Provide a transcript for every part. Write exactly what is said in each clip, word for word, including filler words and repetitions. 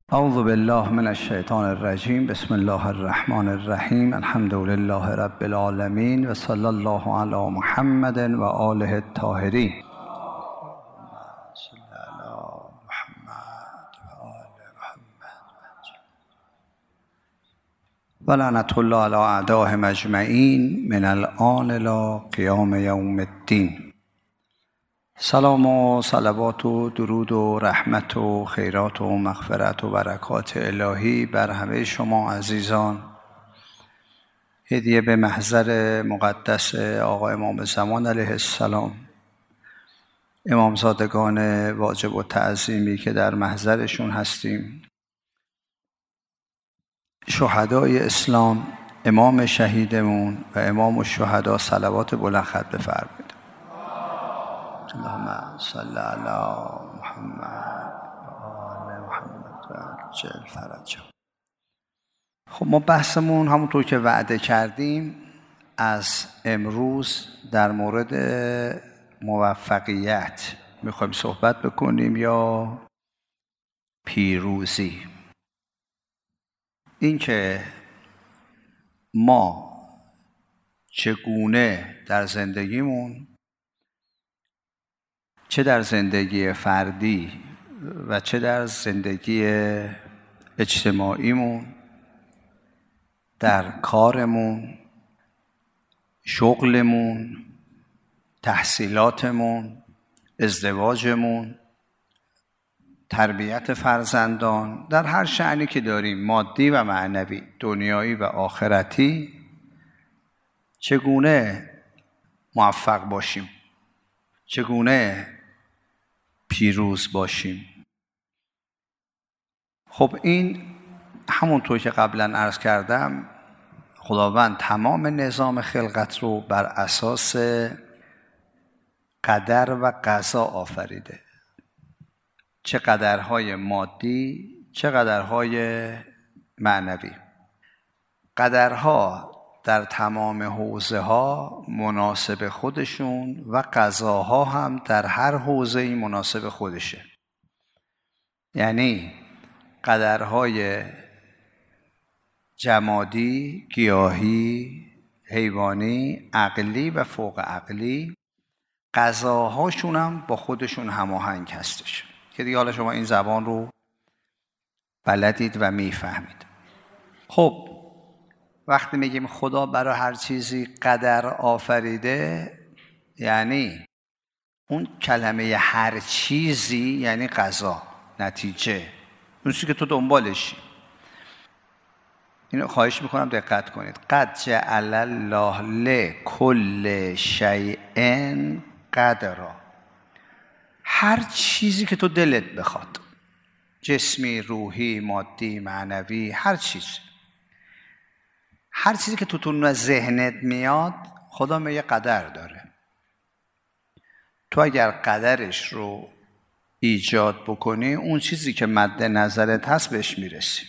اعوذ بالله من الشیطان الرجیم. بسم الله الرحمن الرحیم. الحمد لله رب العالمین و صلی الله علی محمد و آله الطاهرین. و لعنة الله علی اعدائهم اجمعین من الآن الی قیام یوم الدین. سلام و صلوات و درود و رحمت و خیرات و مغفرت و برکات الهی بر همه شما عزیزان هدیه به محضر مقدس آقا امام زمان علیه السلام، امامزادگان واجب و تعظیمی که در محضرشون هستیم، شهدای اسلام، امام شهیدمون و امام الشهدا، صلوات بلند خط بفرمایید. اللهم صل علی محمد و آل محمد و عجل فرجهم. خب ما بحثمون همونطور که وعده کردیم از امروز در مورد موفقیت میخوایم صحبت بکنیم یا پیروزی. اینکه ما چگونه در زندگیمون، چه در زندگی فردی و چه در زندگی اجتماعیمون، در کارمون، شغلمون، تحصیلاتمون، ازدواجمون، تربیت فرزندان، در هر شأنی که داریم، مادی و معنوی، دنیایی و آخرتی، چگونه موفق باشیم، چگونه پیروز باشیم. خب این همونطور که قبلا عرض کردم، خداوند تمام نظام خلقت رو بر اساس قدر و قضا آفریده، چه قدرهای مادی چه قدرهای معنوی. قدرها در تمام حوزه ها مناسب خودشون و قضاها هم در هر حوزه‌ای مناسب خودشه. یعنی قدرهای جمادی، گیاهی، حیوانی، عقلی و فوق عقلی، قضاهاشون هم با خودشون هماهنگ هستش که دیگه حالا شما این زبان رو بلدید و میفهمید. خب وقتی میگیم خدا برای هر چیزی قدر آفریده، یعنی اون کلمه هر چیزی یعنی قضا، نتیجه، اون چیزی که تو دنبالشی. اینو خواهش میکنم دقت کنید. قد جعل الله لکل شیء قدرا. هر چیزی که تو دلت بخواد، جسمی، روحی، مادی، معنوی، هر چیز، هر چیزی که تو تو ذهنت میاد، خدا میگه قدر داره. تو اگر قدرش رو ایجاد بکنی، اون چیزی که مد نظرت هست بهش میرسی.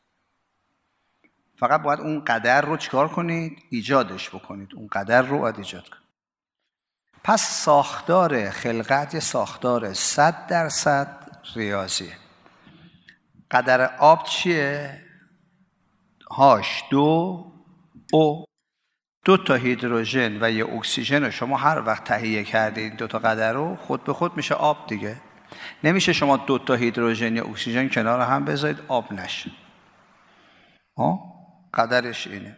فقط باید اون قدر رو چیکار کنید؟ ایجادش بکنید. اون قدر رو باید ایجاد کنید. پس ساختار خلقت یه ساختار صد درصد ریاضیه. قدر آب چیه؟ هاش دو او دو تا هیدروژن و یه اکسیژن رو شما هر وقت تهیه کردید، دو تا قدر رو، خود به خود میشه آب دیگه. نمیشه شما دو تا هیدروژن یا اکسیژن کنار هم بذارید آب نشه. ها؟ قدرش اینه.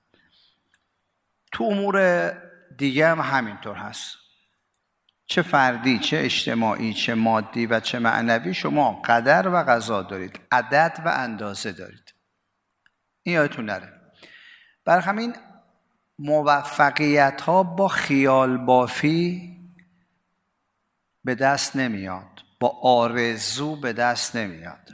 تو امور دیگه هم همینطور هست، چه فردی، چه اجتماعی، چه مادی و چه معنوی، شما قدر و قضا دارید، عدد و اندازه دارید. این یادتون نره. برای همین موفقیت ها با خیال بافی به دست نمیاد، با آرزو به دست نمیاد.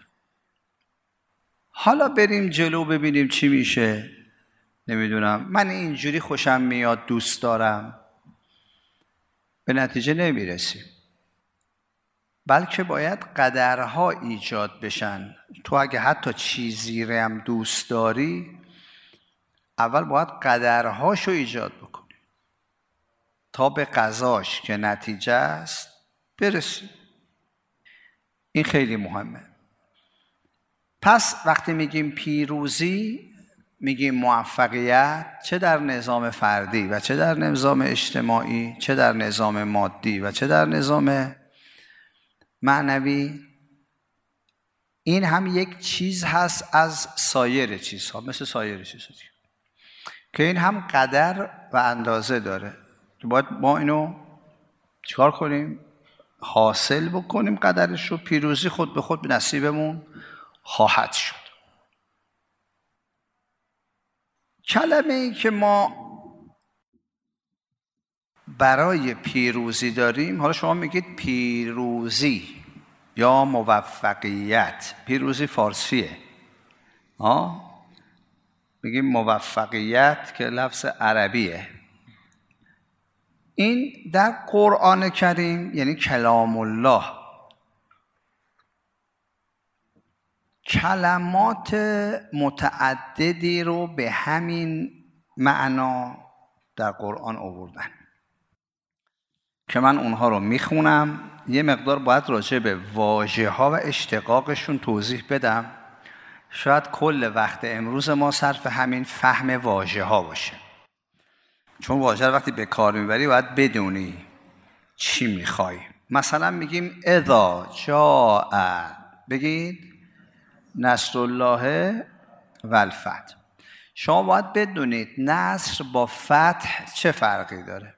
حالا بریم جلو ببینیم چی میشه. نمیدونم، من اینجوری خوشم میاد، دوست دارم، به نتیجه نمیرسیم. بلکه باید قدرها ایجاد بشن. تو اگه حتی چیزی رو هم دوست داری، اول باید قدرهاشو ایجاد بکنی تا به قضاش که نتیجه است برسی. این خیلی مهمه. پس وقتی میگیم پیروزی، میگیم موفقیت، چه در نظام فردی و چه در نظام اجتماعی، چه در نظام مادی و چه در نظام معنوی، این هم یک چیز هست از سایر چیزها، مثل سایر چیزها که این هم قدر و اندازه داره. باید ما اینو چیکار کنیم؟ حاصل بکنیم قدرش رو. پیروزی خود به خود به نصیبمون خواهد شد. کلمه ای که ما برای پیروزی داریم، حالا شما میگید پیروزی یا موفقیت. پیروزی فارسیه، آه میگیم موفقیت که لفظ عربیه. این در قرآن کریم یعنی کلام الله، کلمات متعددی رو به همین معنا در قرآن آوردن که من اونها رو میخونم. یه مقدار باید راجع به واژه ها و اشتقاقشون توضیح بدم. شاید کل وقت امروز ما صرف همین فهم واژه ها باشه، چون واژه رو وقتی به کار میبری باید بدونی چی میخوای. مثلا میگیم اذا جاء، بگید نصر الله و الفتح. شما باید بدونید نصر با فتح چه فرقی داره.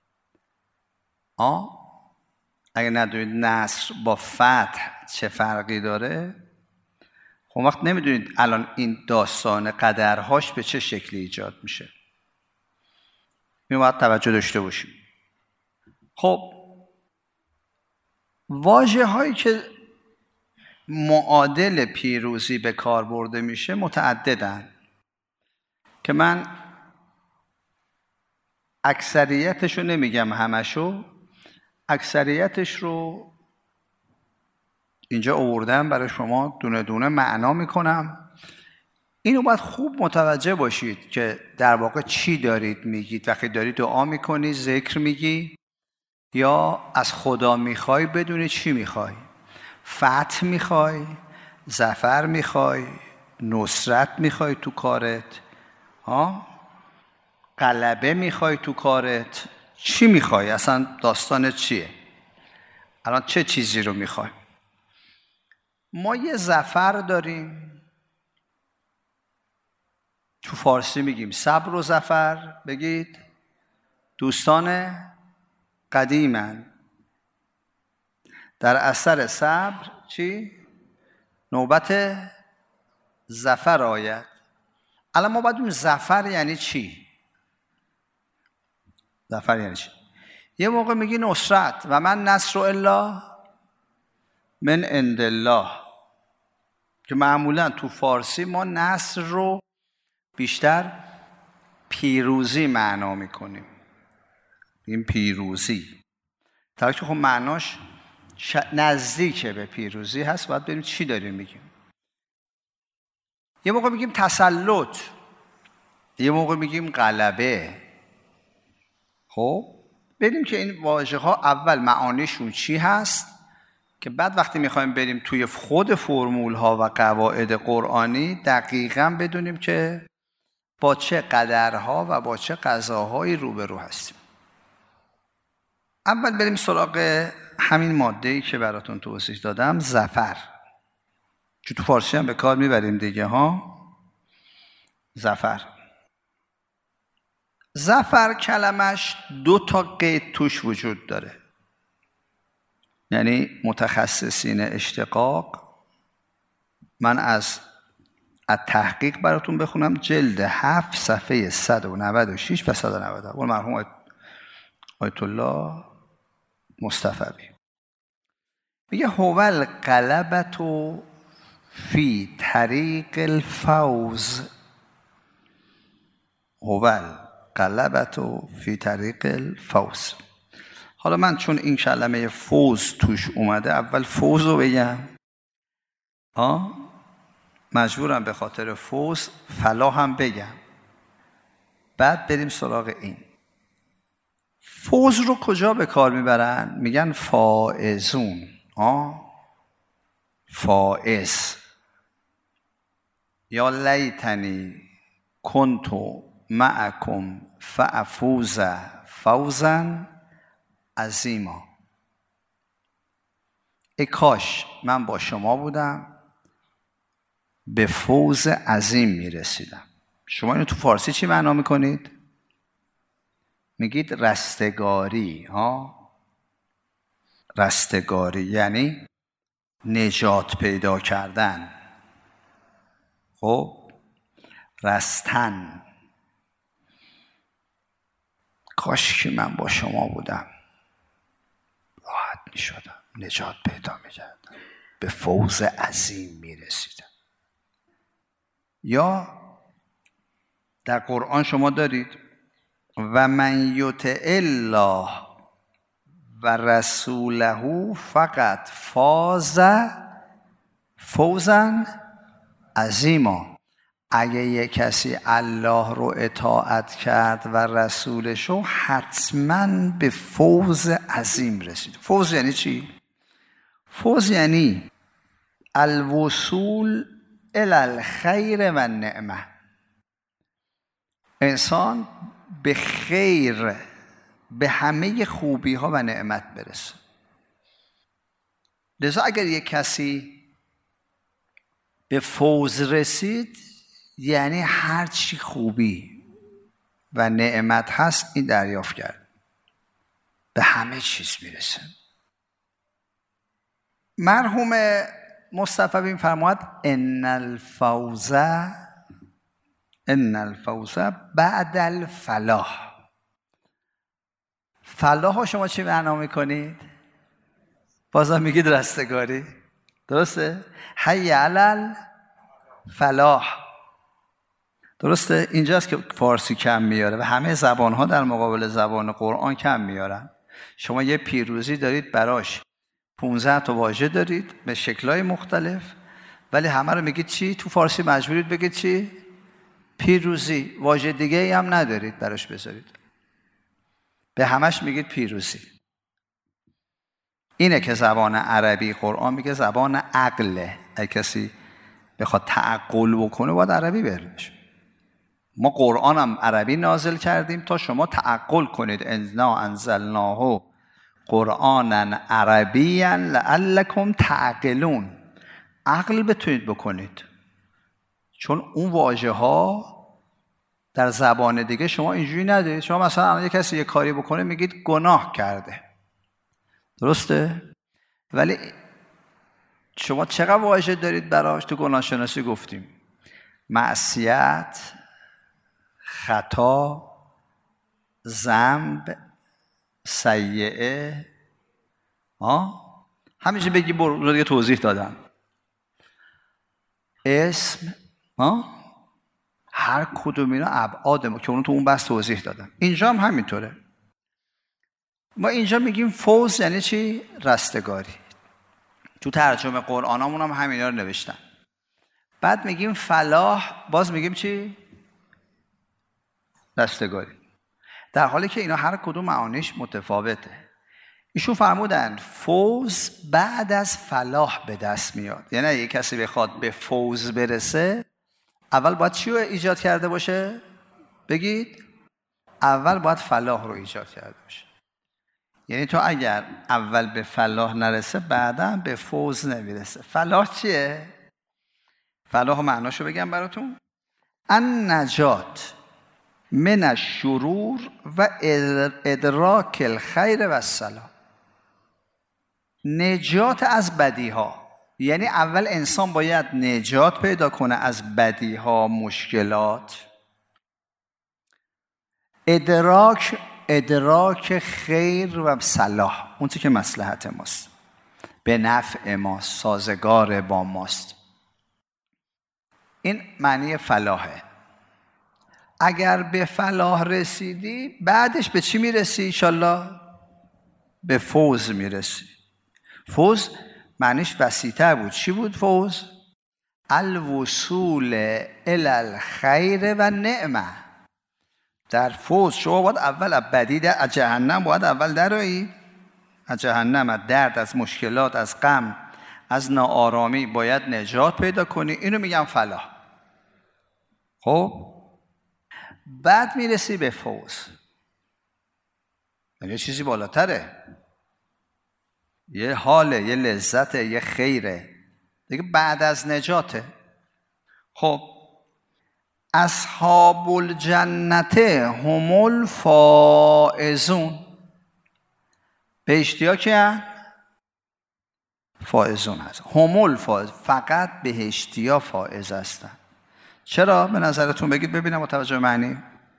آه؟ اگه ندونید نصر با فتح چه فرقی داره، خب وقت نمیدونید الان این داستان قدرهاش به چه شکلی ایجاد میشه. می باید توجه داشته باشیم. خب واژه هایی که معادل پیروزی به کار برده میشه متعددن که من اکثریتش رو نمیگم، همشو، اکثریتش رو اینجا آوردم برای شما، دونه دونه معنا میکنم. اینو باید خوب متوجه باشید که در واقع چی دارید میگید. وقتی دارید دعا میکنی، ذکر میگی یا از خدا میخوای، بدونی چی میخوای. فتح میخوای، ظفر میخوای، نصرت میخوای تو کارت، ها؟ غلبه میخوای تو کارت، چی میخوای؟ اصلا داستانت چیه؟ الان چه چیزی رو میخوای؟ ما یه ظفر داریم، تو فارسی میگیم صبر و ظفر. بگید دوستان قدیمن، در اثر صبر چی؟ نوبت ظفر آید. الان ما باید اون ظفر یعنی چی؟ ظفر یعنی چی؟ یه موقع میگی نصرت و من نصر الا من عند الله، که معمولا تو فارسی ما نصر رو بیشتر پیروزی معنا میکنیم. این پیروزی تا که خب معناش نزدیک به پیروزی هست. باید ببینیم چی داریم میگیم. یه موقع میگیم تسلط، یه موقع میگیم غلبه. خب ببینیم که این واژه ها اول معانیشون چی هست، که بعد وقتی میخوایم بریم توی خود فرمول ها و قواعد قرآنی دقیقاً بدونیم که با چه قدرها و با چه قضاهایی روبرو هستیم. اول بریم سراغ همین ماده‌ای که براتون توضیح دادم، ظفر، که تو فارسی هم به کار میبریم دیگه ها. ظفر ظفر کلمش دو تا قید توش وجود داره. یعنی متخصصین اشتقاق، من از از تحقیق براتون بخونم، جلد هفت صفحه صد و نود و شش و صد و نود و هفت، مرحوم آیت الله مصطفوی میگه هو الغلبة فی طریق الفوز. هو الغلبة فی طریق الفوز. حالا من چون این کلمه فوز توش اومده، اول فوز رو بگم، آه مجبورم به خاطر فوز فلاح هم بگم، بعد بریم سراغ این. فوز رو کجا به کار میبرن؟ میگن فائزون. آه فائز یا لیتنی کنتو معکم فافوز فوزا عظیما. ای کاش من با شما بودم به فوز عظیم میرسیدم. شما اینو تو فارسی چی معنا میکنید؟ میگید رستگاری. ها، رستگاری یعنی نجات پیدا کردن. خب رستن. کاش که من با شما بودم، راحت میشدم، نجات پیدا میکردم، به فوز عظیم میرسیدم. یا در قرآن شما دارید و من یطع الله و رسوله فقط فاز فوزا عظیما. اگه یک کسی الله رو اطاعت کرد و رسولش رو، حتما به فوز عظیم رسید. فوز یعنی چی؟ فوز یعنی الوصول الی الخیر و نعمه. انسان به خیر، به همه خوبی ها و نعمت برسه. لذا اگر یک کسی به فوز رسید، یعنی هر چی خوبی و نعمت هست این دریافت کرد، به همه چیز میرسه. مرحوم مصطفی بن فرمود ان الفوز ان الفوز بعد الفلاح. فلاح ها شما چی معنا میکنید؟ بازم میگید رستگاری. درسته؟ حی علی الفلاح. درسته؟ اینجاست که فارسی کم میاره و همه زبان ها در مقابل زبان قرآن کم میارن. شما یه پیروزی دارید براش پونزده تا واژه دارید به شکل‌های مختلف، ولی همه رو میگید چی؟ تو فارسی مجبورید بگید چی؟ پیروزی. واژه دیگه ای هم ندارید براش بذارید، به همش میگید پیروزی. اینه که زبان عربی قرآن میگه زبان عقله. اگه کسی بخواد تعقل بکنه باید عربی بشه. ما قرآن هم عربی نازل کردیم تا شما تعقل کنید. انا انزلناه قرآنا عربیا لعلکم تعقلون. عقل بتونید بکنید، چون اون واژه ها در زبان دیگه شما اینجوری ندارید. شما مثلا اگه کسی یه کاری بکنه میگید گناه کرده، درسته؟ ولی شما چقدر واژه دارید براش؟ تو گناه شناسی گفتیم معصیت، خطا، ذنب، سیئه. ها همیشه بگی برو دیگه توضیح دادم. اسم، ها هر کدوم اینا ابعاد ما که اون تو اون بحث توضیح دادم. اینجا هم همینطوره. ما اینجا میگیم فوز یعنی چی؟ رستگاری. تو ترجمه قرآنامون هم همینا رو نوشتن. بعد میگیم فلاح، باز میگیم چی؟ رستگاری. در حالی که اینا هر کدوم معانیش متفاوته. ایشون فرمودن فوز بعد از فلاح به دست میاد. یعنی اگه کسی بخواد به فوز برسه، اول باید چی رو ایجاد کرده باشه؟ بگید اول باید فلاح رو ایجاد کرده باشه. یعنی تو اگر اول به فلاح نرسه، بعدا به فوز نمیرسه. فلاح چیه؟ فلاح معناشو بگم براتون. ان نجات من الشرور و ادراک الخیر و الصلاح. نجات از بدی ها، یعنی اول انسان باید نجات پیدا کنه از بدی ها، مشکلات. ادراک ادراک خیر و صلاح، اون چیزی که مصلحت ماست، به نفع ماست، سازگار با ماست. این معنی فلاحه. اگر به فلاح رسیدی، بعدش به چی میرسی انشالله؟ به فوز میرسی. فوز معنیش وسیع‌تر بود. چی بود فوز؟ الوصول الی الخیر و نعمه. در فوز شما باید اول از بدی، از جهنم باید اول درایی، از جهنم، از درد، از مشکلات، از غم، از ناآرامی باید نجات پیدا کنی. اینو میگم فلاح. خب بعد میرسی به فوز، یعنی چیزی بالاتره، یه حاله، یه لذته، یه خیره دیگه بعد از نجاته. خب اصحاب الجنت هم الفائزون، بهشتی ها که فائزون هست. هم الفائز، فقط بهشتی ها فائز هستن. چرا؟ به نظرتون بگید ببینم متوجه معنی.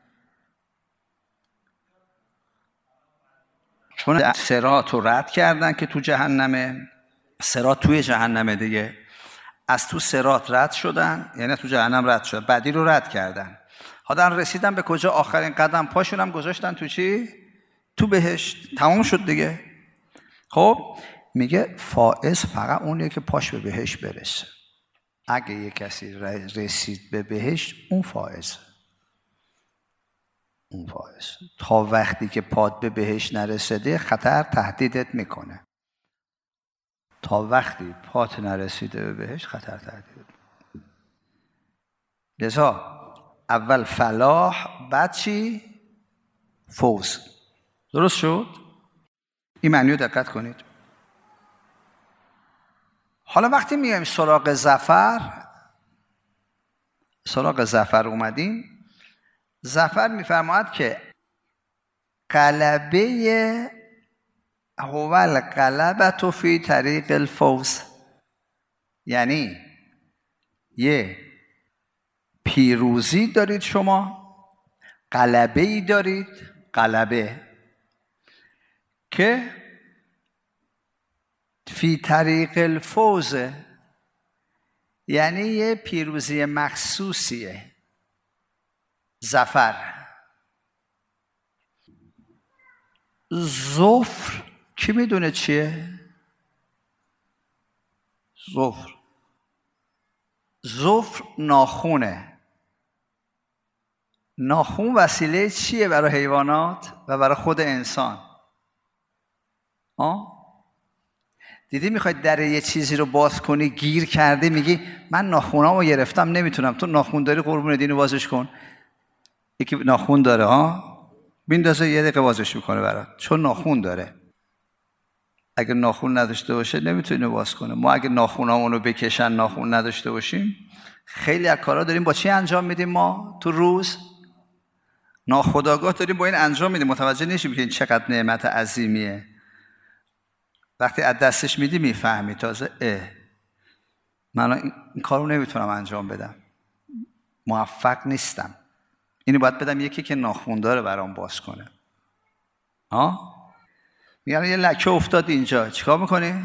چون صراط رو رد کردن که تو جهنمه، صراط توی جهنمه دیگه، از تو صراط رد شدن، یعنی تو جهنم رد شدن، بعدی رو رد کردن، حالا رسیدن به کجا؟ آخرین قدم پاشون هم گذاشتن تو چی؟ تو بهشت. تمام شد دیگه. خب میگه فائز فقط اونیه که پاش به بهشت برسه. اگه یه کسی رسید به بهشت، اون فائز، اون فائز. تا وقتی که پات به بهشت نرسیده خطر تهدیدت میکنه. تا وقتی پات نرسیده به بهشت خطر تهدید. لذا اول فلاح، بعد چی؟ فوز. درست شد؟ این معنی رو دقت کنید. حالا وقتی میایم سراغ ظفر، سراغ ظفر اومدیم، ظفر میفرماید که غلبه هو الغلبة فی طریق الفوز، یعنی یه پیروزی دارید شما، غلبه ای دارید، غلبه که فی طریق الفوز، یعنی یه پیروزی مخصوصیه. ظفر، ظفر کی میدونه چیه؟ ظفر ظفر ناخونه. ناخون وسیله چیه برای حیوانات و برای خود انسان؟ آه؟ دیدی میخوای در یه چیزی رو باز کنی، گیر کرده، میگی من ناخونامو گرفتم نمیتونم. تو ناخون داری، قربون دینو بازش کن. یکی ناخون داره ها، میندازه یه دقیقه بازش میکنه برات، چون ناخون داره. اگه ناخون نداشته باشه نمیتونه باز کنه. ما اگه ناخونامونو بکشن ناخون نداشته باشیم، خیلی از کارا داریم با چی انجام میدیم؟ ما تو روز ناخودآگاه داریم با این انجام میدیم، متوجه نمیشیم که این چقدر نعمت عظیمیه. وقتی از دستش میدی میفهمی تازه اه من این کارو نمیتونم انجام بدم، موفق نیستم، اینو باید بدم یکی که ناخون داره برام باز کنه. ها؟ میگن یه لکه افتاد اینجا، چیکار میکنی؟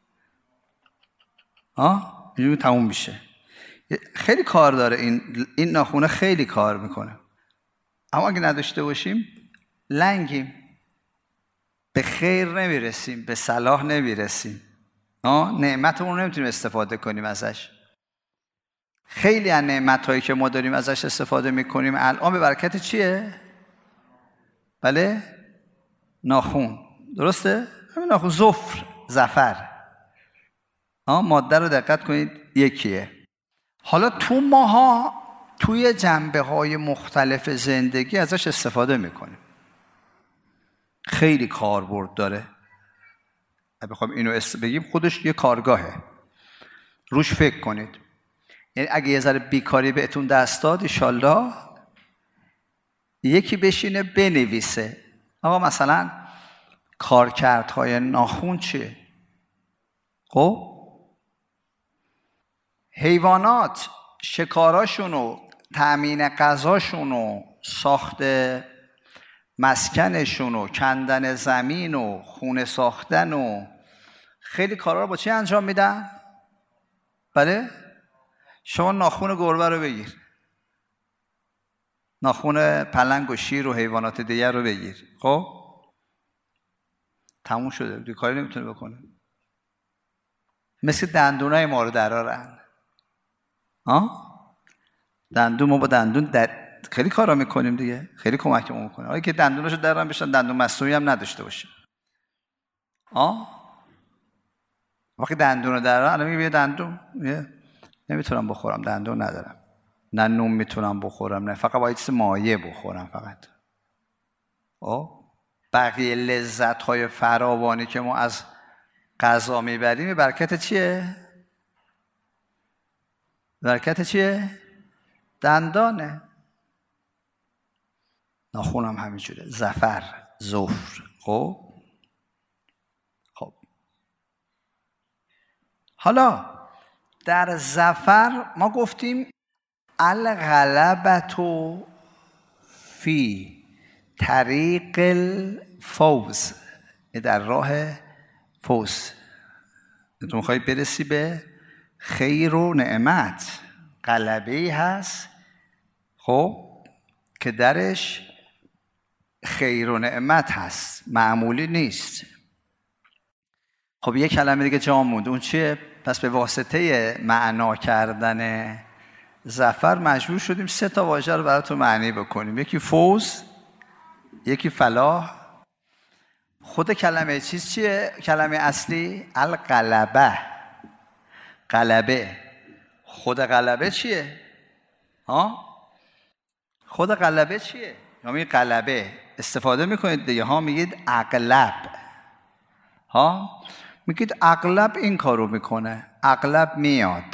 ها؟ اینجوری تموم میشه. خیلی کار داره این این ناخونه، خیلی کار میکنه. اما اگه نداشته باشیم لنگیم، به خیر نمیرسیم، به صلاح نمیرسیم. ها؟ نعمتمون رو نمیتونیم استفاده کنیم ازش. خیلی از نعمت‌هایی که ما داریم ازش استفاده میکنیم الان به برکت چیه؟ بله؟ ناخون. درسته؟ همین ناخون. ظفر، ظفر. ها؟ ماده رو دقت کنید یکیه. حالا تو ماها توی جنبه‌های مختلف زندگی ازش استفاده میکنیم. خیلی کاربرد داره. اگه بخوام اینو است بگیم خودش یه کارگاهه. روش فکر کنید. یعنی اگه یه ذره بیکاری بهتون دست داد، انشالله یکی بشینه بنویسه آقا مثلا کارکردهای ناخون چیه؟ خب حیوانات شکاراشون و تأمین غذاشون و ساخت مسکنشون و کندن زمین و خونه ساختن و خیلی کارا رو با چی انجام میدن؟ بله؟ شما ناخون گربه رو بگیر، ناخون پلنگ و شیر و حیوانات دیگر رو بگیر، خب تموم شده، دیگه کاری نمیتونه بکنه. مثل دندونای ما رو درارن. ها؟ دندون، ما با دندون در خیلی کارا میکنیم دیگه، خیلی کمکمون میکنه. حالا که دندوناشو درارن بشن دندون مصنوعی هم نداشته باشیم. ها؟ وقتی دندون رو درارن، الان میگه دندون نمیتونم بخورم، دندون ندارم. نه نون میتونم بخورم، نه فقط باید چیز مایه بخورم فقط. او بقیه لذت های فراوانی که ما از غذا میبریم برکت چیه؟ برکت چیه؟ دندانه. ناخونم همینجوره، زفر، زفر. خب خب حالا در زفر ما گفتیم الغلبتو فی طریق الفوز، در راه فوز. تو میخوای برسی به خیر و نعمت، غلبه‌ای هست خب که درش خیر و نعمت هست، معمولی نیست. خب یک کلمه دیگه جا موند، اون چیه؟ پس به واسطه معنا کردن ظفر مجبور شدیم سه تا واژه رو براتون معنی بکنیم، یکی فوز، یکی فلاح. خود کلمه چیز چیه؟ کلمه اصلی الغلبه، غلبه. خود غلبه چیه؟ ها؟ خود غلبه چیه؟ یا میگید غلبه استفاده میکنید دیگه ها، میگید اغلب ها، میگید اغلب این کارو میکنه، اغلب میاد،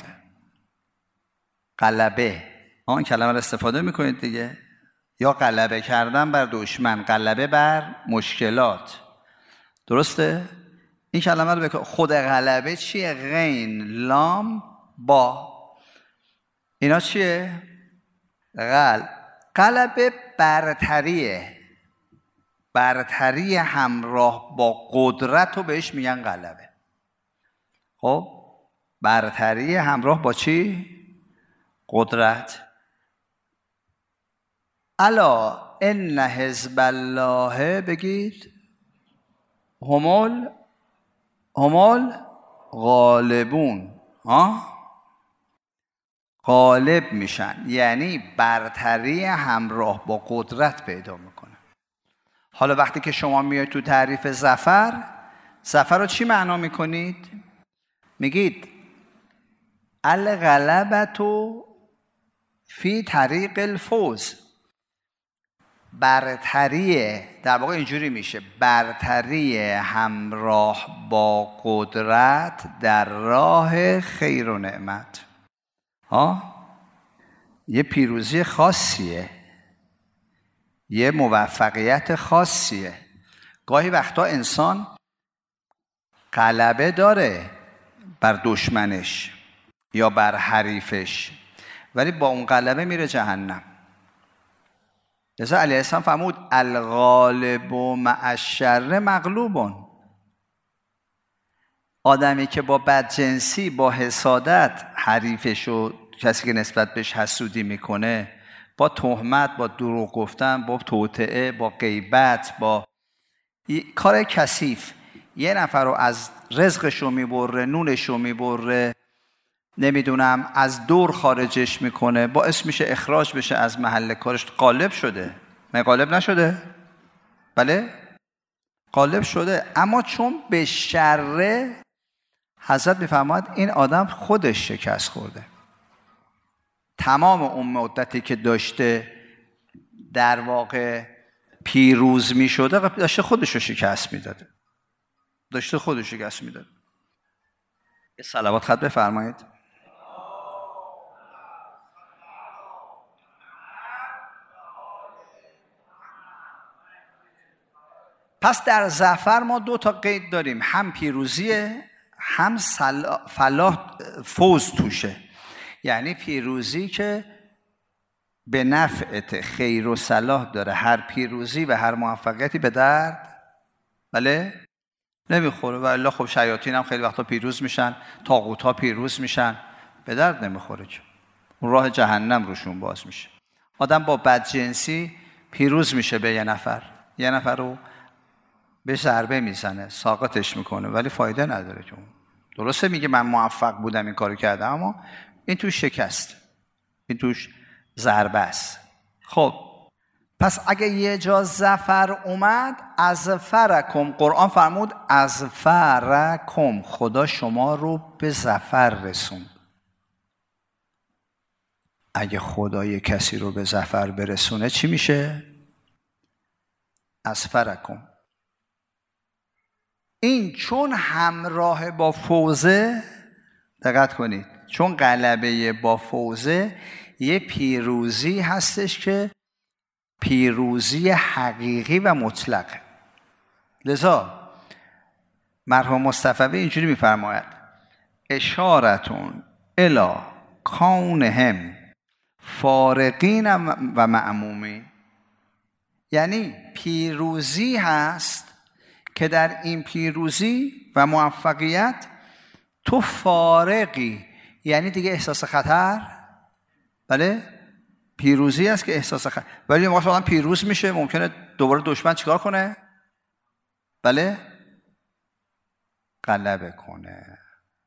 غلبه ها، این کلمه رو استفاده میکنید دیگه. یا غلبه کردن بر دشمن، غلبه بر مشکلات، درسته؟ این کلمه رو بکن. خود غلبه چیه؟ غین، لام، با، اینا چیه؟ غل غلبه برتریه، برتری همراه با قدرت رو بهش میگن غلبه. خب برتری همراه با چی؟ قدرت. الا ان حزب الله، بگید همول همول غالبون، ها، غالب میشن، یعنی برتری همراه با قدرت پیدا میکنه. حالا وقتی که شما میاید تو تعریف ظفر، ظفر رو چی معنا میکنید؟ میگید الغلبتو فی طریق الفوز، برتری، در واقع اینجوری میشه، برتری همراه با قدرت در راه خیر و نعمت. ها، یه پیروزی خاصیه، یه موفقیت خاصیه. گاهی وقتا انسان غلبه داره بر دشمنش یا بر حریفش، ولی با اون غلبه میره جهنم. لذا علیه السلام فرمود الغالب مع الشر مغلوبون. آدمی که با بدجنسی، با حسادت حریفش و کسی که نسبت بهش حسودی میکنه، با تهمت، با دروغ گفتن، با توطئه، با غیبت، با کار کثیف یه نفر رو از رزقشو میبره، نونشو میبره، نمیدونم از دور خارجش میکنه، باعث میشه اخراج بشه از محل کارش. غالب شده، نه غالب نشده؟ بله غالب شده، اما چون به شر، حضرت میفرماید این آدم خودش شکست خورده. تمام اون مدتی که داشته در واقع پیروز میشده، داشته خودش رو شکست میداده، داشته خودش رو شکست میداده. یه صلوات خط بفرمایید. پس در ظفر ما دو تا قید داریم، هم پیروزیه، هم فلاح، فوز توشه. یعنی پیروزی که به نفعت خیر و صلاح داره. هر پیروزی و هر موفقیتی به درد بله نمیخوره، و الا خب شیاطین هم خیلی وقتا پیروز میشن، طاغوت ها پیروز میشن، به درد نمیخوره که اون راه جهنم روشون باز میشه. آدم با بدجنسی پیروز میشه به یه نفر، یه نفر رو به ضربه میزنه، ساقطش میکنه، ولی فایده نداره که اون درسته میگه من موفق بودم این کارو کردم، اما این توش شکست، این توش ضربه است. خب پس اگه یه جا ظفر اومد، از فرکم، قرآن فرمود از فرکم، خدا شما رو به ظفر رسوند. اگه خدای کسی رو به ظفر برسونه چی میشه؟ اسفرکم. این چون همراه با فوزه، دقت کنید، چون غلبه با فوزه یه پیروزی هستش که پیروزی حقیقی و مطلقه. لذا مرحوم مصطفی اینجوری میفرماید اشارتون الی کونهم فارقین و معمومین، یعنی پیروزی هست که در این پیروزی و موفقیت تو فارقی، یعنی دیگه احساس خطر، بله، پیروزی است که احساس خطر، ولی موقع آدم پیروز میشه ممکنه دوباره دشمن چیکار کنه؟ بله، غلبه کنه.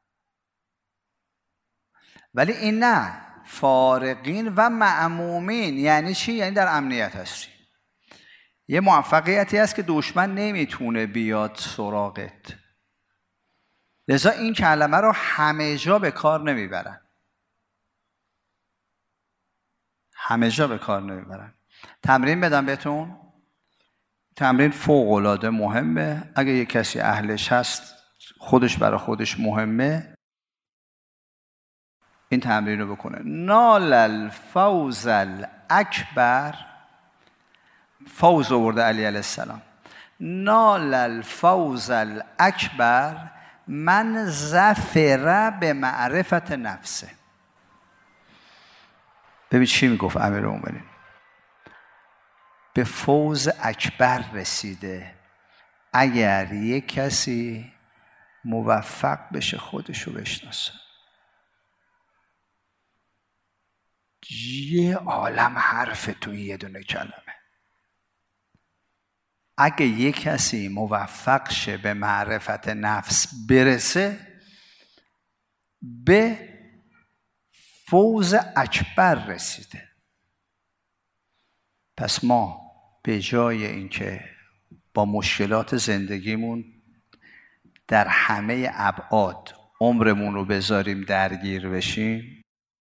ولی این نه، فارقین و معمومین یعنی چی؟ یعنی در امنیت هستی. یه موفقیتی هست که دشمن نمیتونه بیاد سراغت. لذا این کلمه رو همه جا به کار نمیبرن. همه جا به کار نمیبرن. تمرین بدم بهتون. تمرین فوق العاده مهمه. اگه یه کسی اهلش هست، خودش برای خودش مهمه، این تمرین رو بکنه. نال الفوز الاکبر، فوز آورده علی علیه السلام، نال الفوز الاکبر من ظفر به معرفت نفسه. ببین چی میگفت امیرالمومنین؟ به فوز اکبر رسیده اگر یک کسی موفق بشه خودشو بشناسه. یه عالم حرف تو یه دونه کلمه. اگه یک کسی موفق شه به معرفت نفس برسه، به فوز اکبر رسیده. پس ما به جای اینکه با مشکلات زندگیمون در همه ابعاد عمرمون رو بذاریم درگیر بشیم،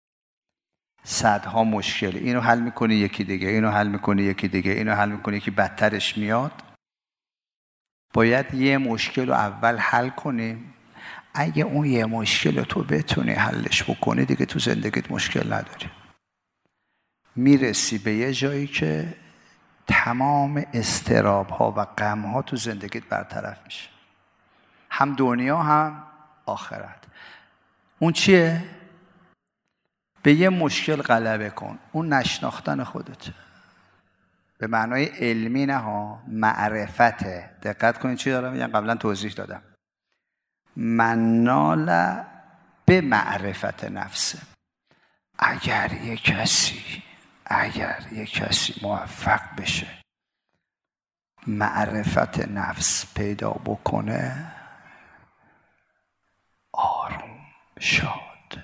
صدها مشکل، اینو حل میکنی یکی دیگه، اینو حل میکنی یکی دیگه، اینو حل میکنی یکی بدترش میاد، باید یه مشکل رو اول حل کنیم. اگه اون یه مشکل رو تو بتونی حلش بکنی دیگه تو زندگیت مشکل نداری. میرسی به یه جایی که تمام اضطراب ها و غم ها تو زندگیت برطرف میشه، هم دنیا هم آخرت. اون چیه؟ به یه مشکل غلبه کن. اون نشناختن خودت به معنای علمی نه ها، معرفته. دقت کنید چی دارم میگم، قبلا توضیح دادم. منال به معرفت نفسه. اگر یک کسی اگر یک کسی موفق بشه معرفت نفس پیدا بکنه، آروم، شاد،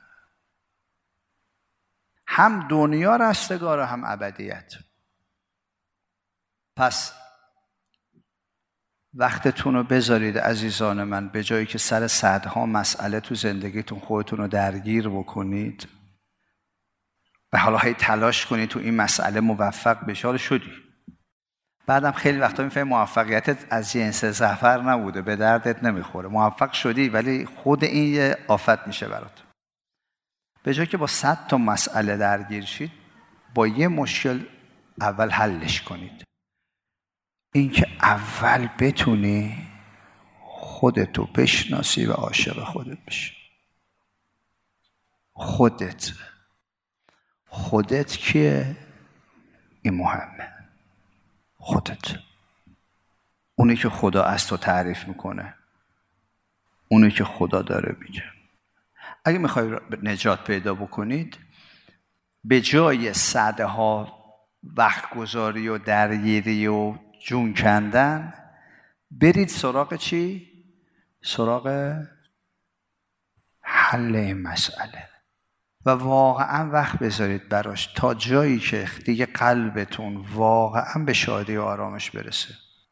هم دنیا رستگار هم ابدیت. پس وقتتون رو بذارید عزیزان من، به جایی که سر صدها مسئله تو زندگیتون خودتون رو درگیر بکنید و حالا هی تلاش کنید تو این مسئله موفق بشی. حالا شدی، بعدم خیلی وقتا میفهمی موفقیتت از جنس ظفر نبوده، به دردت نمیخوره. موفق شدی ولی خود این یه آفت میشه برات. به جایی که با صد تا مسئله درگیر شید، با یه مشکل اول حلش کنید. این که اول بتونی خودتو بشناسی و عاشق خودت بشی. خودت خودت کیه؟ این مهمه. خودت، اونی که خدا از تو تعریف میکنه، اونی که خدا داره میگه. اگه میخوای نجات پیدا بکنید، به جای صدها وقت گذاری و درگیری و جون کندن، برید سراغ چی؟ سراغ حل این مسئله و واقعا وقت بذارید براش تا جایی که دیگه قلبتون واقعا به شادی و آرامش برسه.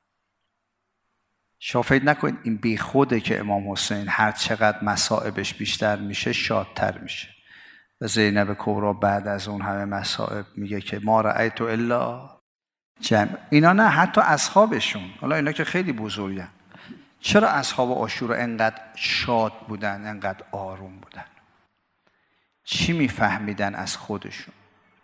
شما فکر نکنید این بی خوده که امام حسین هر چقدر مصائبش بیشتر میشه شادتر میشه. و زینب کبرا بعد از اون همه مصائب میگه که ما رأیت الا جمع. اینا نه، حتی اصحابشون، حالا اینا که خیلی بزرگن، چرا اصحاب عاشورا انقدر شاد بودن، انقدر آروم بودن؟ چی میفهمیدن از خودشون؟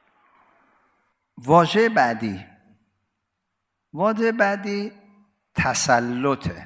واژه بعدی واژه بعدی تسلطه.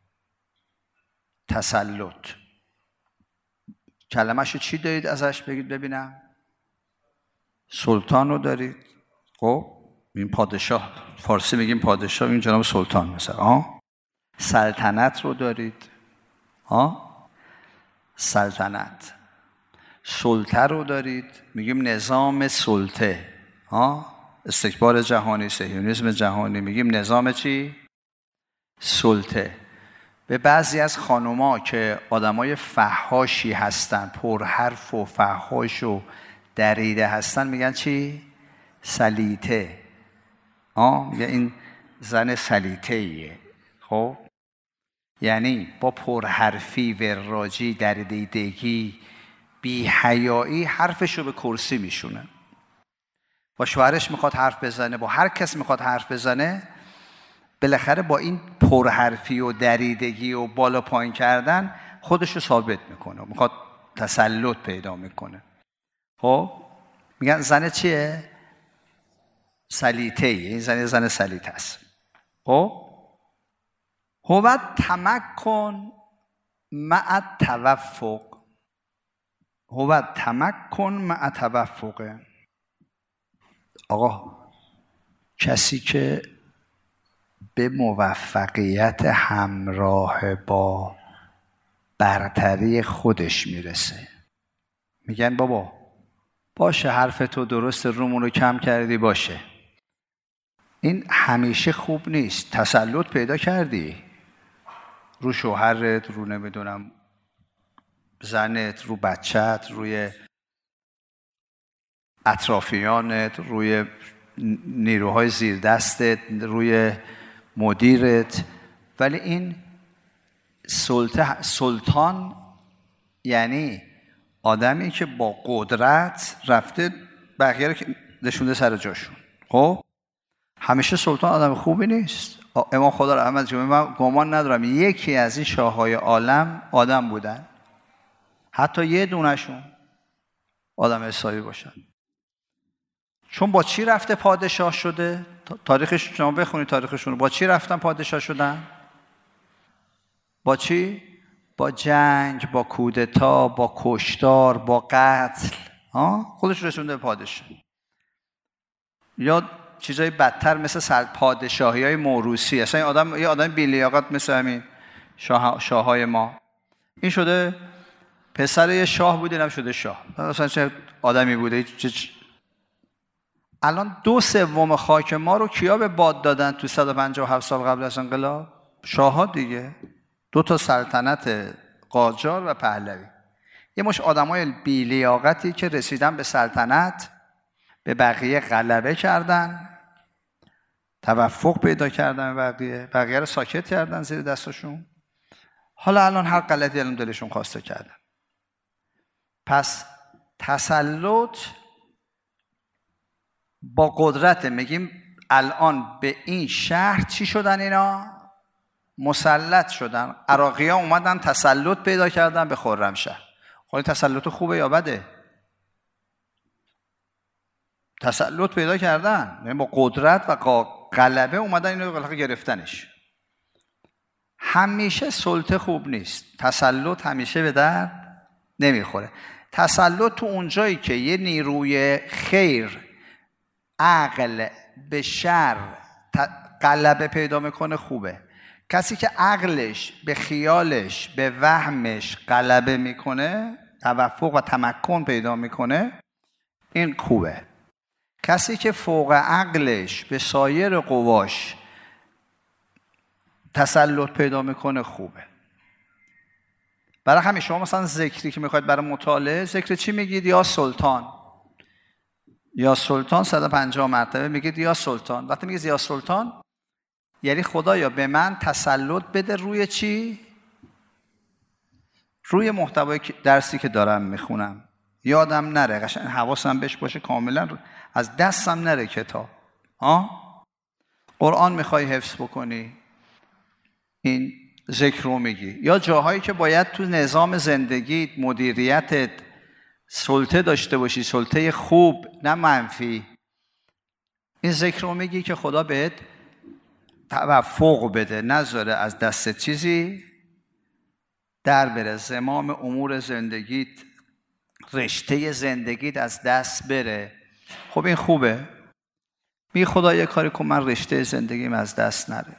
تسلط کلمه‌شو چی دارید ازش بگید ببینم؟ سلطان رو دارید. خب این پادشاه، فارسی میگیم پادشاه، این جناب سلطان مثلا. آه سلطنت رو دارید. آه سلطنت. سلطه رو دارید، میگیم نظام سلطه. آه استکبار جهانی، صهیونیسم جهانی، میگیم نظام چی؟ سلطه. به بعضی از خانوما که آدمای فحاشی هستن، پرحرف و فحاش و دریده هستن، میگن چی؟ سلیطه. آه میگه این زن سلیطه ایه. خب یعنی با پرحرفی، وراجی، دریدگی، بی حیایی حرفشو به کرسی میشونه. با شوهرش میخواد حرف بزنه، با هر کس میخواد حرف بزنه، بالاخره با این پرحرفی و دریدگی و بالا پایین کردن خودشو ثابت میکنه، میخواد تسلط پیدا میکنه. خب میگن زن چیه؟ سلیطه ای. این زن زن سلیطه است. خب هو تمکن مع توفق. هو تمکن مع توفق. آقا کسی که به موفقیت همراه با برتری خودش میرسه، میگن بابا باشه حرف تو درست، رومون رو کم کردی، باشه. این همیشه خوب نیست. تسلط پیدا کردی رو شوهرت، رو نمیدونم زنت، رو بچت، روی اطرافیانت، روی نیروهای زیر دستت، روی مدیرت، ولی این سلطه، سلطان یعنی آدمی که با قدرت رفته بقیه رو نشونده سر جاشون. خب همیشه سلطان آدم خوبی نیست. امام خدا رحمت جمعی، من گمان ندارم یکی از این شاههای عالم آدم بودن، حتی یه دونشون آدم حسابی باشن. چون با چی رفته پادشاه شده؟ تاریخش شما بخونید تاریخشون. با چی رفتن پادشاه شدن؟ با چی؟ با جنگ، با کودتا، با کشتار، با قتل. ها خودش رسونده به پادشاه. یا چیزای بدتر مثل سر پادشاهی های موروثی. اصلا این آدم یه آدم بی لیاقت مثل همین شاه شاههای ما، این شده پسر یه شاه بوده، اینم شده شاه. اصلا چه آدمی بوده. چه الان دو سوم خاک ما رو کیا به باد دادن تو صد و پنجاه و هفت سال قبل از انقلاب؟ شاه‌ها دیگه. دو تا سلطنت قاجار و پهلوی. یه مش آدمای بی لیاقتی که رسیدن به سلطنت، به بقیه غلبه کردن، توفق پیدا کردن، بقیه بقیه رو ساکت کردن زیر دستشون. حالا الان هر غلطی الان دلشون خواسته کردن. پس تسلط با قدرت. میگیم الان به این شهر چی شدن؟ اینا مسلط شدن. عراقی ها اومدن تسلط پیدا کردن به خرمشهر. خب تسلط خوبه یا بده؟ تسلط پیدا کردن، یعنی با قدرت و غلبه اومدن اینو غلبه گرفتنش. همیشه سلطه خوب نیست. تسلط همیشه به درد نمیخوره. تسلط تو اونجایی که یه نیروی خیر عقل به شر غلبه پیدا میکنه خوبه. کسی که عقلش به خیالش به وهمش غلبه میکنه، توفق و تمکن پیدا میکنه، این خوبه. کسی که فوق عقلش به سایر قواش تسلط پیدا میکنه خوبه. برای همین شما مثلا ذکری که میخواید برای مطالعه، ذکر چی میگید؟ یا سلطان، یا سلطان صد و پنجاه مرتبه میگید یا سلطان. وقتی میگید یا سلطان یعنی خدایا به من تسلط بده روی چی؟ روی محتوای درسی که دارم میخونم. یادم نره، قشنگ حواسم بهش باشه، کاملا از دستم نره کتاب. ها قرآن میخوای حفظ بکنی، این ذکر رو میگی. یا جاهایی که باید تو نظام زندگیت، مدیریتت سلطه داشته باشی، سلطه خوب نه منفی، این ذکر رو میگی که خدا بهت توفق بده، نذاره از دست چیزی در بره، زمام امور زندگیت، رشته زندگیت از دست بره. خب این خوبه. می خدا یه کاری کن من رشته زندگیم از دست نره،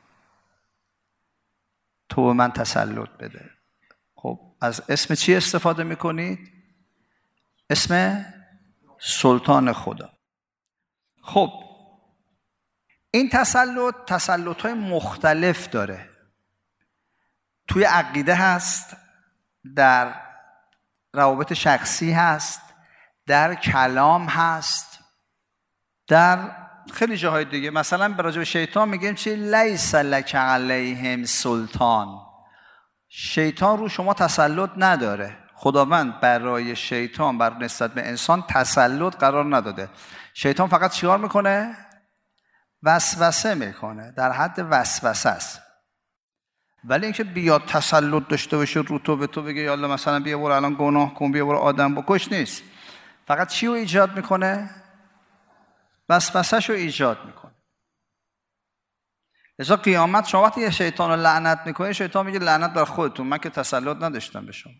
تو به من تسلط بده. خب از اسم چی استفاده میکنید؟ اسم سلطان خدا. خب این تسلط تسلط های مختلف داره. توی عقیده هست، در روابط شخصی هست، در کلام هست، در خیلی جاهای دیگه. مثلا به راجع به شیطان میگیم چی؟ لیس لک علیهم سلطان. شیطان رو شما تسلط نداره. خداوند برای شیطان بر نسبت به انسان تسلط قرار نداده. شیطان فقط چیکار میکنه؟ وسوسه میکنه، در حد وسوسه است. ولی اینکه بیاد تسلط داشته باشه رو تو، به تو بگه یالا مثلا بیا برو الان گناه کن، بیا برو آدم بکش، نیست. فقط چی رو ایجاد میکنه؟ وسوسه‌شو ایجاد میکنه. لذا قیامت شما وقتی یه شیطان رو لعنت میکنه، شیطان میگه لعنت بر خودتون، من که تسلط نداشتم به شما.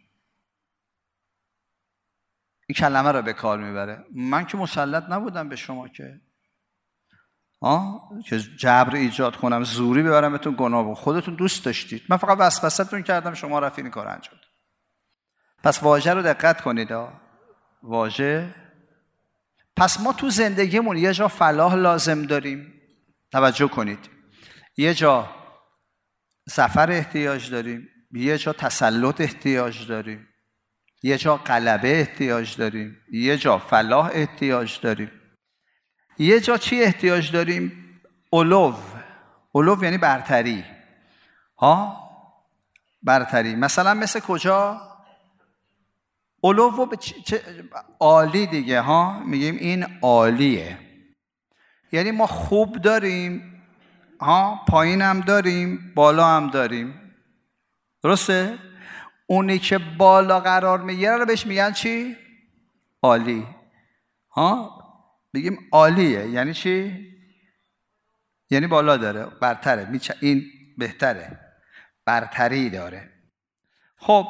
این کلمه رو به کار میبره، من که مسلط نبودم به شما که آه که جبر ایجاد کنم، زوری ببرمتون گناه بکن، خودتون دوست داشتید، من فقط وسوسه‌تون کردم، شما رفتین این کارو انجام دادید. پس واژه رو دقت کنید ها. واژه. پس ما تو زندگیمون یه جا فلاح لازم داریم، توجه کنید، یه جا ظفر احتیاج داریم، یه جا تسلط احتیاج داریم، یه جا غلبه احتیاج داریم، یه جا فلاح احتیاج داریم، یه جا چی احتیاج داریم؟ علو. علو یعنی برتری. ها برتری. مثلا مثل کجا؟ علو و عالی دیگه ها، میگیم این عالیه، یعنی ما خوب داریم ها، پایین هم داریم، بالا هم داریم، درسته؟ اونی که بالا قرار میگیره رو بهش میگن چی؟ عالی. ها بگیم عالیه یعنی چی؟ یعنی بالا داره، برتره، این بهتره، برتری داره. خب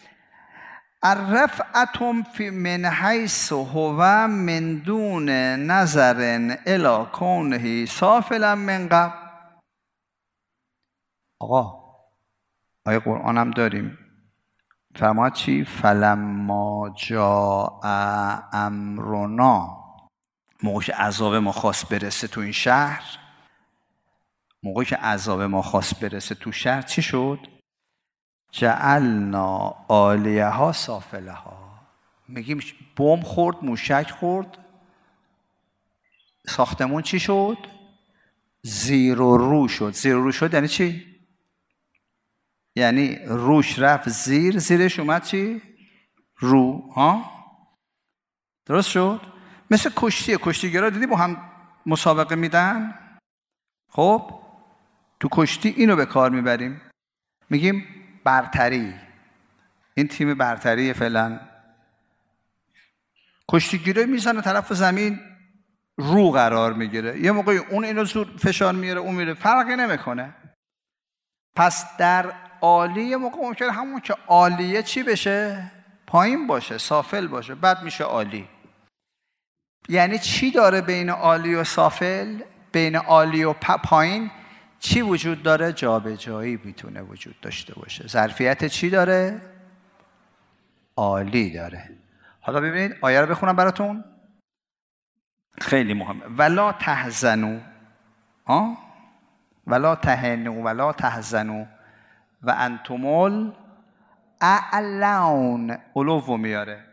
الرفعة فی من حیث هو من دون نظر الی کونه سافلا من قبل. آقا آیه قرآن هم داریم، فرماد چی؟ فلما جاء امرنا. موقعی که عذاب ما خواست برسه تو این شهر، موقعی که عذاب ما خواست برسه تو شهر، چی شد؟ جعلنا عالیها سافلها. میگیم بم خورد، موشک خورد، ساختمون چی شد؟ زیر و رو شد. زیر و رو شد یعنی چی؟ یعنی روش رفت زیر، زیرش اومد چی؟ رو. ها درست شد؟ مثل کشتیه. کشتیگرا دیدی با هم مسابقه میدن؟ خب تو کشتی اینو به کار میبریم، میگیم برتری، این تیم برتری فعلا. کشتیگیری میزنه طرف زمین، رو قرار میگیره، یه موقعی اون اینو زور فشار میاره، اون میره، فرقی نمیکنه. پس در عالی یه موقع ممکنه همون که عالیه چی بشه؟ پایین باشه، سافل باشه، بعد میشه عالی. یعنی چی داره بین عالی و سافل؟ بین عالی و پایین چی وجود داره؟ جابجایی میتونه وجود داشته باشه. ظرفیت چی داره؟ عالی داره. حالا ببینید آیه رو بخونم براتون، خیلی مهمه. ولا تحزنوا، ها ولا تهنوا ولا تحزنوا و انتم الاعلون، علو میاره.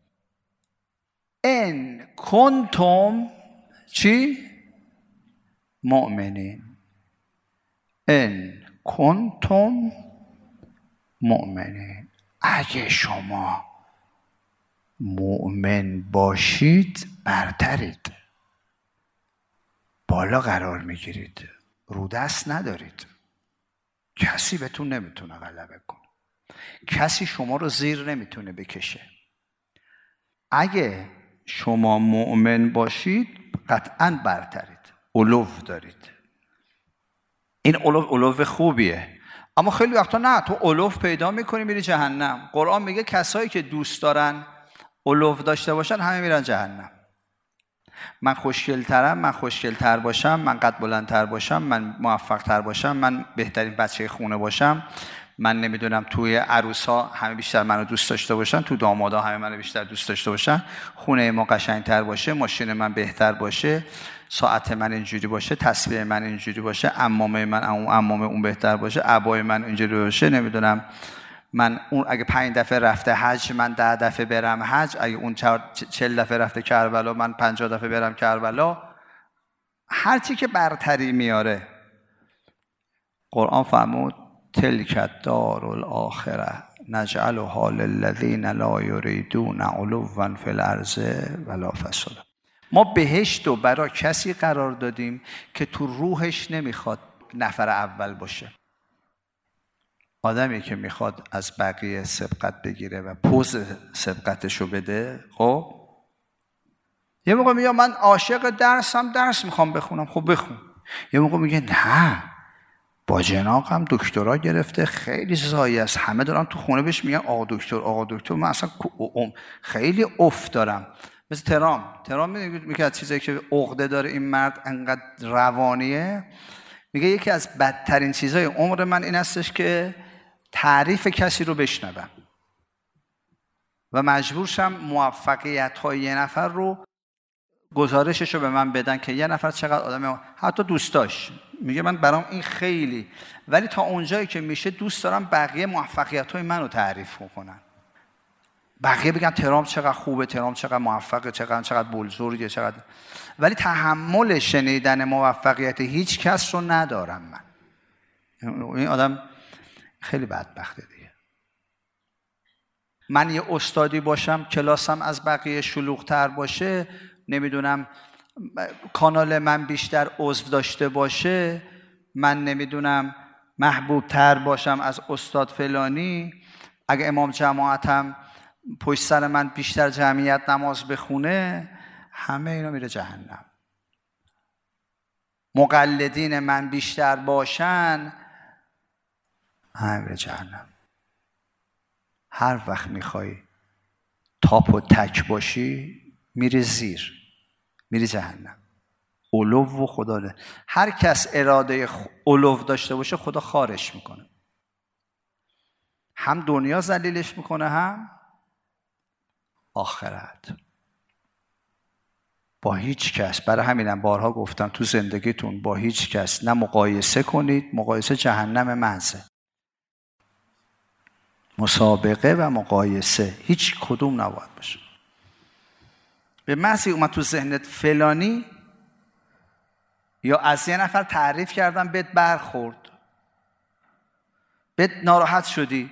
ان کنتم چی؟ مؤمنین. ان کنتم مؤمنین، اگه شما مؤمن باشید برترید، بالا قرار میگیرید، رو دست ندارید، کسی بهتون نمیتونه غلبه کنه، کسی شما رو زیر نمیتونه بکشه. اگه شما مؤمن باشید قطعاً برترید، علو دارید. این علو علو خوبیه. اما خیلی وقتا نه، تو علو پیدا میکنی میری جهنم. قرآن میگه کسایی که دوست دارن علو داشته باشن همه میرن جهنم. من خوشگل‌ترم، من خوشگل‌تر باشم، من قد بلندتر باشم، من موفق‌تر باشم، من بهترین بچه خونه باشم، من نمیدونم توی عروس‌ها همه بیشتر منو دوست داشته باشن، تو دامادا همه منو بیشتر دوست داشته باشن، خونه ما قشنگ‌تر باشه، ماشین من بهتر باشه، ساعت من اینجوری باشه، تسبیح من اینجوری باشه، عمامه من عمامه اون بهتر باشه، عبای من اینجوری باشه، نمیدونم من اون اگه پنج دفعه رفته حج من ده دفعه برم حج، اگه اون چهل دفعه رفته کربلا من پنجاه دفعه برم کربلا. هر چی که برتری میاره. قرآن فرمود تلک الدار الاخره نجعلها للذین لا یریدون علوا فی الارض ولا فسادا. ما بهشت رو برای کسی قرار دادیم که تو روحش نمیخواد نفر اول باشه. آدمی که میخواد از بقیه سبقت بگیره و پوز سبقتشو بده، خب یه موقع میگه من عاشق درسم، درس میخوام بخونم، خب بخون. یه موقع میگه نه با جناقم دکترا گرفته، خیلی زایی است، همه دارم تو خونه بهش میگن آقا دکتر آقا دکتر، من اصلا خیلی اف دارم. مثل ترام ترام میگه از چیزایی که عقده داره این مرد انقدر روانیه، میگه یکی از بدترین چیزای عمر من این هستش که تعریف کسی رو بشنوم و مجبور شم موفقیت‌های یه نفر رو گزارشش رو به من بدن که یه نفر چقدر آدم، حتی دوستاش میگه من برام این خیلی، ولی تا اونجایی که میشه دوست دارم بقیه موفقیت‌های منو تعریف کنن، بقیه بگن ترام چقدر خوبه، ترام چقدر موفقه، چقدر چقدر بزرگه، چقدر، ولی تحمل شنیدن موفقیت هیچ کس رو ندارم من. این آدم خیلی بدبخته دیگه. من یه استادی باشم کلاسم از بقیه شلوغ‌تر باشه، نمیدونم کانال من بیشتر عضو داشته باشه، من نمیدونم محبوب تر باشم از استاد فلانی، اگه امام جماعتم پشت سر من بیشتر جمعیت نماز بخونه، همه اینا میره جهنم. مقلدین من بیشتر باشن، همه میره جهنم. هر وقت میخوای تاپ و تک باشی میری زیر، میری جهنم. علو و خدا ده. هر کس اراده علو داشته باشه خدا خارش میکنه، هم دنیا ذلیلش میکنه هم آخرت. با هیچ کس، برای همینم بارها گفتم تو زندگیتون با هیچ کس نه مقایسه کنید، مقایسه جهنم محضه. مسابقه و مقایسه هیچ کدوم نباید باشه. به محض اومد تو ذهنت فلانی یا از یه نفر تعریف کردم بهت برخورد، بهت ناراحت شدی،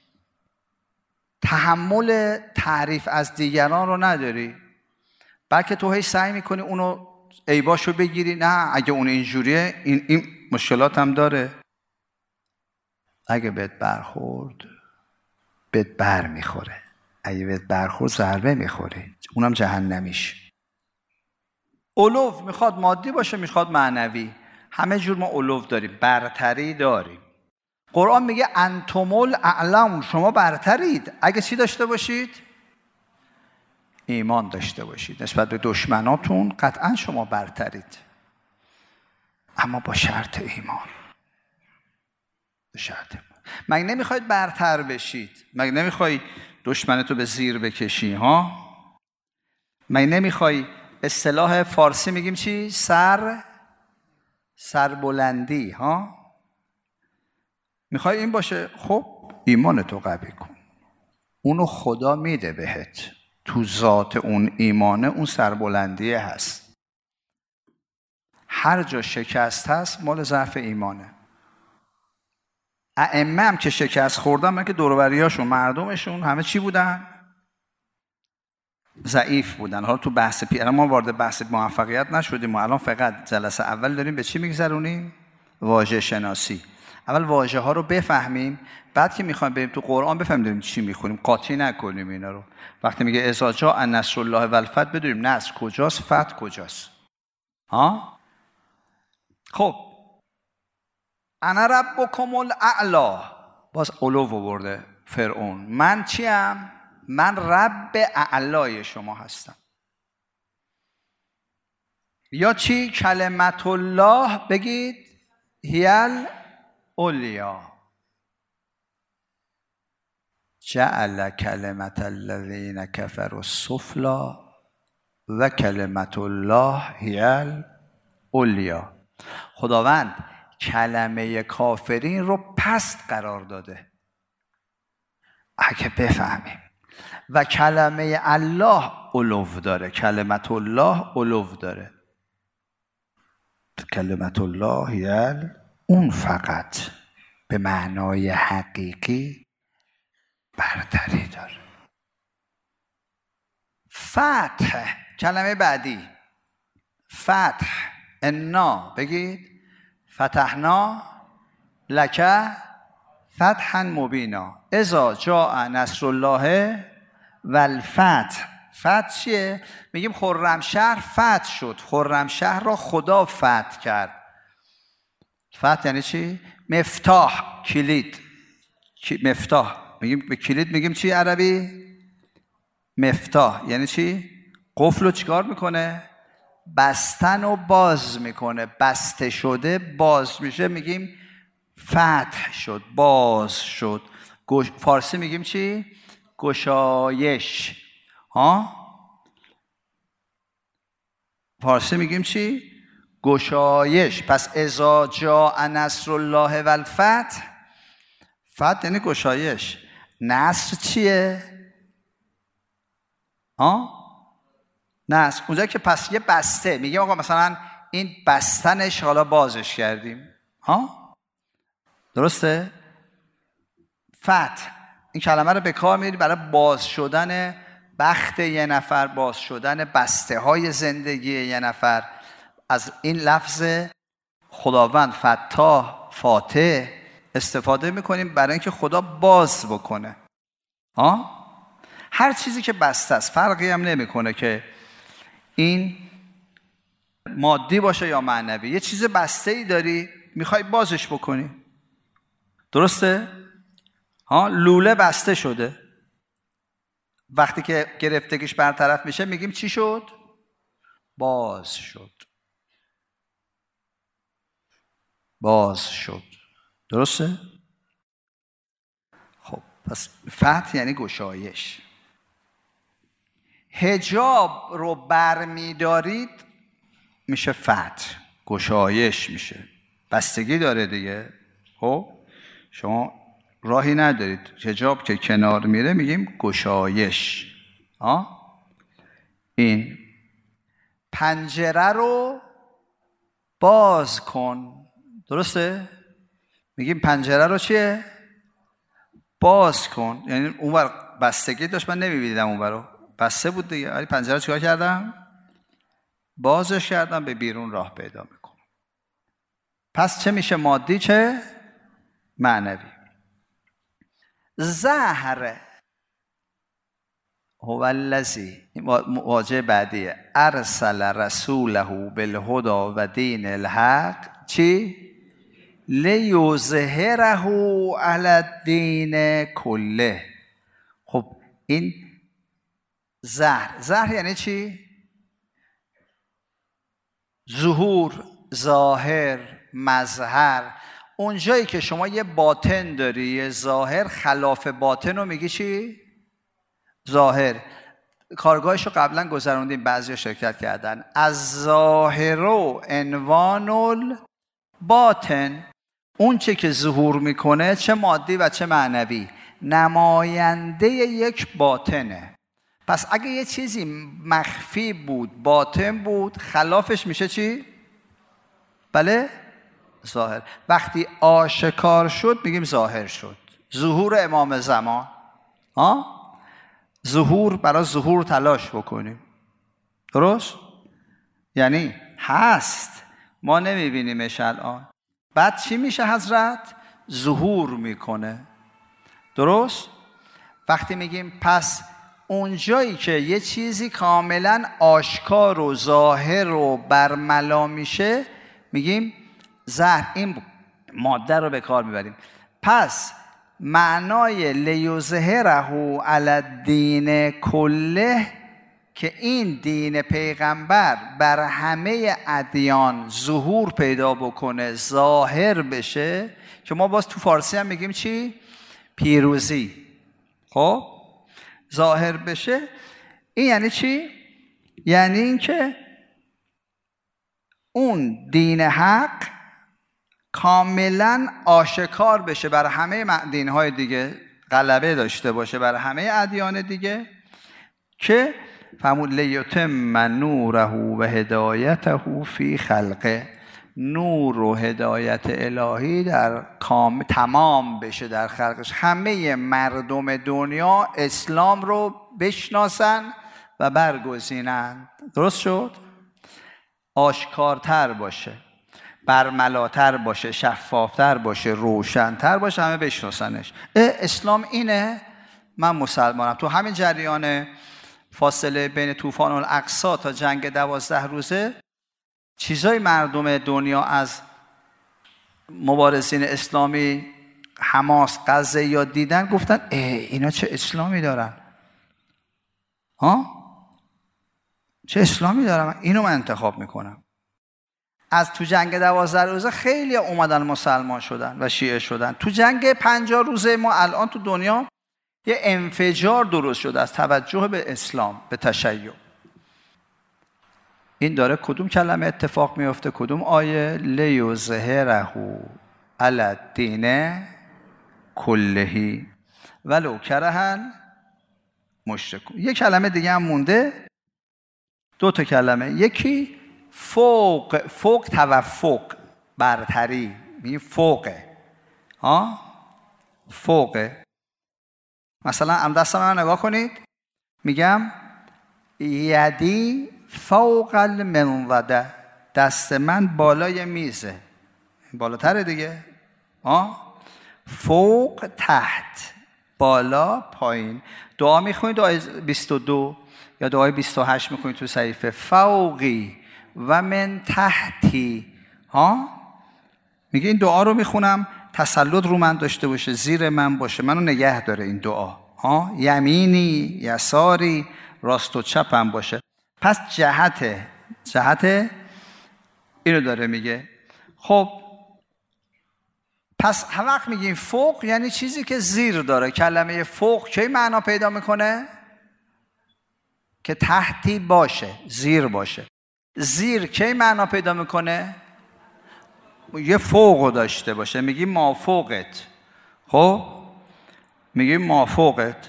تحمل تعریف از دیگران رو نداری، بلکه تو هی سعی میکنی اونو عیباشو بگیری، نه اگه اون اینجوریه این, این مشکلات هم داره. اگه بهت برخورد بهت بر میخوره، اگه بهت برخورد ضربه میخوری، اونم جهنمیش. علو میخواد مادی باشه میخواد معنوی، همه جور ما علو داریم، برتری داریم. قرآن میگه انتم الاعلم، شما برترید اگه چی داشته باشید؟ ایمان داشته باشید. نسبت به دشمناتون قطعا شما برترید، اما با شرط ایمان. با شرط ایمان. مگه نمیخواید برتر بشید؟ مگه نمیخوای دشمنتو به زیر بکشی ها؟ مگه نمیخوای، اصطلاح فارسی میگیم چی؟ سر سربلندی ها؟ میخوای این باشه؟ خب ایمانتو قوی کن، اونو خدا میده بهت، تو ذات اون ایمانه اون سربلندیه هست. هر جا شکست هست مال ضعف ایمانه. ائمه هم که شکست خوردن، من که دور و بریاشون مردمشون همه چی بودن؟ ضعیف بودن. حالا تو بحث پیر ما وارد بحث موفقیت نشدیم، ما الان فقط جلسه اول داریم به چی میگذرونیم؟ واژه شناسی. اول واژه ها رو بفهمیم، بعد که میخوایم بریم تو قرآن بفهمیم چی میخونیم، قاطی نکنیم اینا رو. وقتی میگه اذا جاء نصر الله و الفتح بدونیم نصر کجاست، فتح کجاست. ها؟ خب انا ربکم الاعلی، باز علو برده فرعون. من چیم؟ من رب اعلای شما هستم. یا چی؟ کلمت الله بگید هیل اولیا، جعل کلمت الذین کفروا السفلی و کلمت الله هیل اولیا. خداوند کلمه کافرین رو پست قرار داده، اگه بفهمیم. و کلمه الله علو داره، کلمت الله علو داره. کلمت الله یل اون فقط به معنای حقیقی برتری داره. فتح، کلمه بعدی فتح، انا بگید فتحنا لک فتحا مبینا اذا جاء نصر الله و الفتح. فتح چیه؟ میگیم خرمشهر فتح شد، خرمشهر را خدا فتح کرد. فتح یعنی چی؟ مفتاح، کلید. مفتاح میگیم به کلید میگیم چی عربی؟ مفتاح. یعنی چی؟ قفل رو چیکار میکنه؟ بستن و باز میکنه. بسته شده باز میشه، میگیم فتح شد، باز شد. گوش... فارسی میگیم چی؟ گشایش. ها؟ فارسی میگیم چی؟ گشایش. پس اذا جاء نصر الله و الفتح، فتح یعنی گشایش. نصر چیه؟ ها؟ نصر اونجا که پس یه بسته میگیم آقا مثلا این بستنش حالا بازش کردیم. ها؟ درسته؟ فتح این کلمه رو به کار می‌بری برای باز شدن بخت یه نفر، باز شدن بسته های زندگی یه نفر. از این لفظ خداوند فتاح، فاتح استفاده میکنیم برای اینکه خدا باز بکنه. ها؟ هر چیزی که بسته است، فرقی هم نمیکنه که این مادی باشه یا معنوی. یه چیز بسته ای داری میخوای بازش بکنی، درسته؟ ها؟ لوله بسته شده، وقتی که گرفتگیش برطرف میشه میگیم چی شد؟ باز شد. باز شد. درسته؟ خب پس فتح یعنی گشایش. حجاب رو برمیدارید میشه فتح، گشایش میشه. بستگی داره دیگه. خب شما راهی ندارید، حجاب که کنار میره میگیم گشایش. آه؟ این پنجره رو باز کن، درسته؟ میگیم پنجره رو چیه؟ باز کن. یعنی اونور بستگی داشت، من نمیبینیدم اونور رو، بسته بود دیگه. ولی پنجره رو چیکار کردم؟ بازش کردم، به بیرون راه پیدا میکنم. پس چه میشه مادی چه معنوی؟ زهر هو الذی، واژه بعدیه، ارسل رسوله بالهدی و دین الحق چی؟ لیظهره علی الدین کله. خب این زهر، زهر یعنی چی؟ ظهور، ظاهر، مظهر. اون جایی که شما یه باطن داری، یه ظاهر، خلاف باطن رو میگی چی؟ ظاهر. کارگاهش رو قبلا گذروندیم، بعضی شرکت کردن. از ظاهر و عنوان الباطن، اون چه که ظهور میکنه چه مادی و چه معنوی، نماینده یک باطنه. پس اگه یه چیزی مخفی بود، باطن بود، خلافش میشه چی؟ بله؟ ظاهر. وقتی آشکار شد میگیم ظاهر شد. ظهور امام زمان. ها؟ ظهور، برای ظهور تلاش بکنیم. درست؟ یعنی هست، ما نمیبینیمش الان. بعد چی میشه حضرت؟ ظهور میکنه. درست؟ وقتی میگیم پس اونجایی که یه چیزی کاملا آشکار و ظاهر و برملا میشه، میگیم ظهر، این ماده رو به کار میبریم. پس معنای لیظهره علی الدین کله، که این دین پیغمبر بر همه ادیان ظهور پیدا بکنه، ظاهر بشه، که ما باز تو فارسی هم میگیم چی؟ پیروزی. خب ظاهر بشه، این یعنی چی؟ یعنی این که اون دین حق کاملا آشکار بشه بر همه دینهای دیگه، غلبه داشته باشه بر همه ادیان دیگه، که فهمون لیتم نوره و هدایته فی خلقه، نور و هدایت الهی در کام تمام بشه در خلقش، همه مردم دنیا اسلام رو بشناسن و برگزینن. درست شد؟ آشکارتر باشه، برملاتر باشه، شفافتر باشه، روشنتر باشه، همه بشناسنش. اسلام اینه، من مسلمانم. تو همین جریان فاصله بین طوفان الاقصی تا جنگ دوازده روزه، چیزای مردم دنیا از مبارزین اسلامی حماس، غزه یا دیدن، گفتن اه اینا چه اسلامی دارن، ها چه اسلامی دارن، اینو من انتخاب میکنم. از تو جنگ دوازده روزه خیلی اومدن مسلمان شدن و شیعه شدن. تو جنگ پنجاه روزه ما الان تو دنیا یه انفجار درست شده از توجه به اسلام، به تشیع. این داره کدوم کلمه اتفاق میفته؟ کدوم آیه؟ لیظهره علی الدین کله ولو کره المشرکون. یه کلمه دیگه هم مونده، دو تا کلمه، یکی فوق، فوق توفق، برتری، میگیم فوقه، ها فوقه. مثلا ام دست من نگاه کنید، میگم یدی فوق المنضده، دست من بالای میزه، بالاتره دیگه، ها فوق تحت، بالا پایین. دعا میخونید، دعای بیست و دو یا دعای بیست و هشت میخونید تو صحیفه، فوقی و من تحتی، ها میگه این دعا رو میخونم تسلط رو من داشته باشه، زیر من باشه، منو نگه داره این دعا، ها یمینی یساری، راست و چپم باشه. پس جهت جهت اینو داره میگه. خب پس هر وقت میگیم فوق یعنی چیزی که زیر داره. کلمه فوق کی معنا پیدا میکنه؟ که تحتی باشه، زیر باشه. زیر کی معنا پیدا میکنه؟ یه فوق داشته باشه. میگیم ما فوقت، خب میگیم ما فوقت.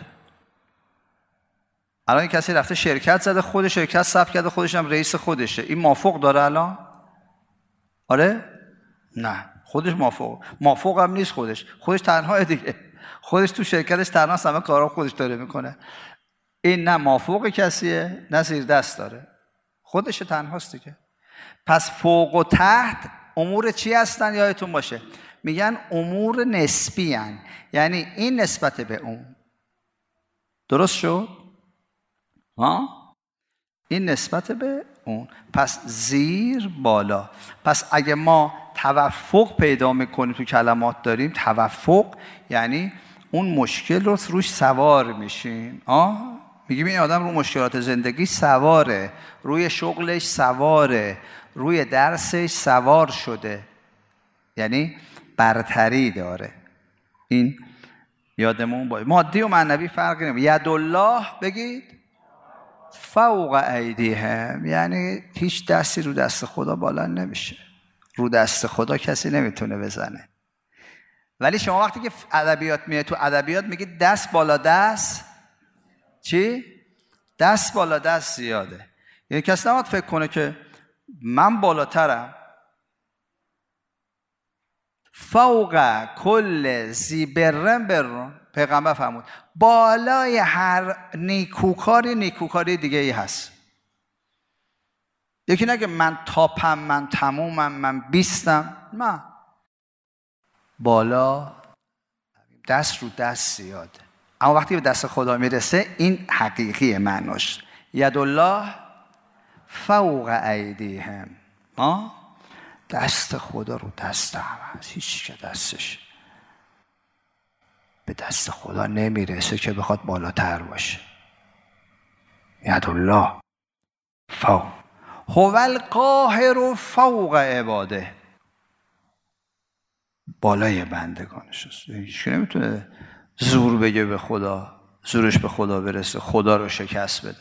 الان کسی رفته شرکت زده، خود شرکت ثبت کرده، خودش هم رئیس خودشه، این مافوق داره الان؟ آره؟ نه، خودش مافوق مافوق هم نیست، خودش خودش تنها دیگه، خودش تو شرکتش تنها همه کارا خودش داره میکنه. این نه مافوق کسیه نه زیر دست داره، خودش تنهاست دیگه. پس فوق و تحت امور چی هستن؟ یادتون باشه میگن امور نسبی هن. یعنی این نسبت به اون. درست شد؟ ها؟ این نسبت به اون. پس زیر بالا. پس اگه ما توفق پیدا میکنیم تو کلمات داریم، توفق یعنی اون مشکل رو روش سوار میشیم. آه؟ میگیم این آدم رو مشکلات زندگی سواره، روی شغلش سواره، روی درسش سوار شده، یعنی برتری داره. این یادمون باید. مادی و معنوی فرقی نمیکنه. یدالله بگید فوق ایدیهم، یعنی هیچ دستی رو دست خدا بالا نمیشه. رو دست خدا کسی نمیتونه بزنه. ولی شما وقتی که ادبیات میاد، تو ادبیات میگید دست بالا دست چی؟ دست بالا دست زیاده. یعنی کسی نباید فکر کنه که من بالاترم. فوق کل ذی برن برن، پیغمبر فرمود بالای هر نیکوکاری نیکوکاری دیگه ای هست. یکی نگه من تاپم، من تمومم، من بیستم. نه، بالا دست رو دست زیاده، اما وقتی به دست خدا میرسه این حقیقی معناش. یدالله فوق ایدیهم. دست خدا رو دست همه هست، هیچ که دستش به دست خدا نمیرسه که بخواد بالاتر باشه. یدالله فوق هو القاهر فوق عباده، بالای بندگانش است. هیچ نمیتونه زور بگه به خدا، زورش به خدا برسه، خدا رو شکست بده.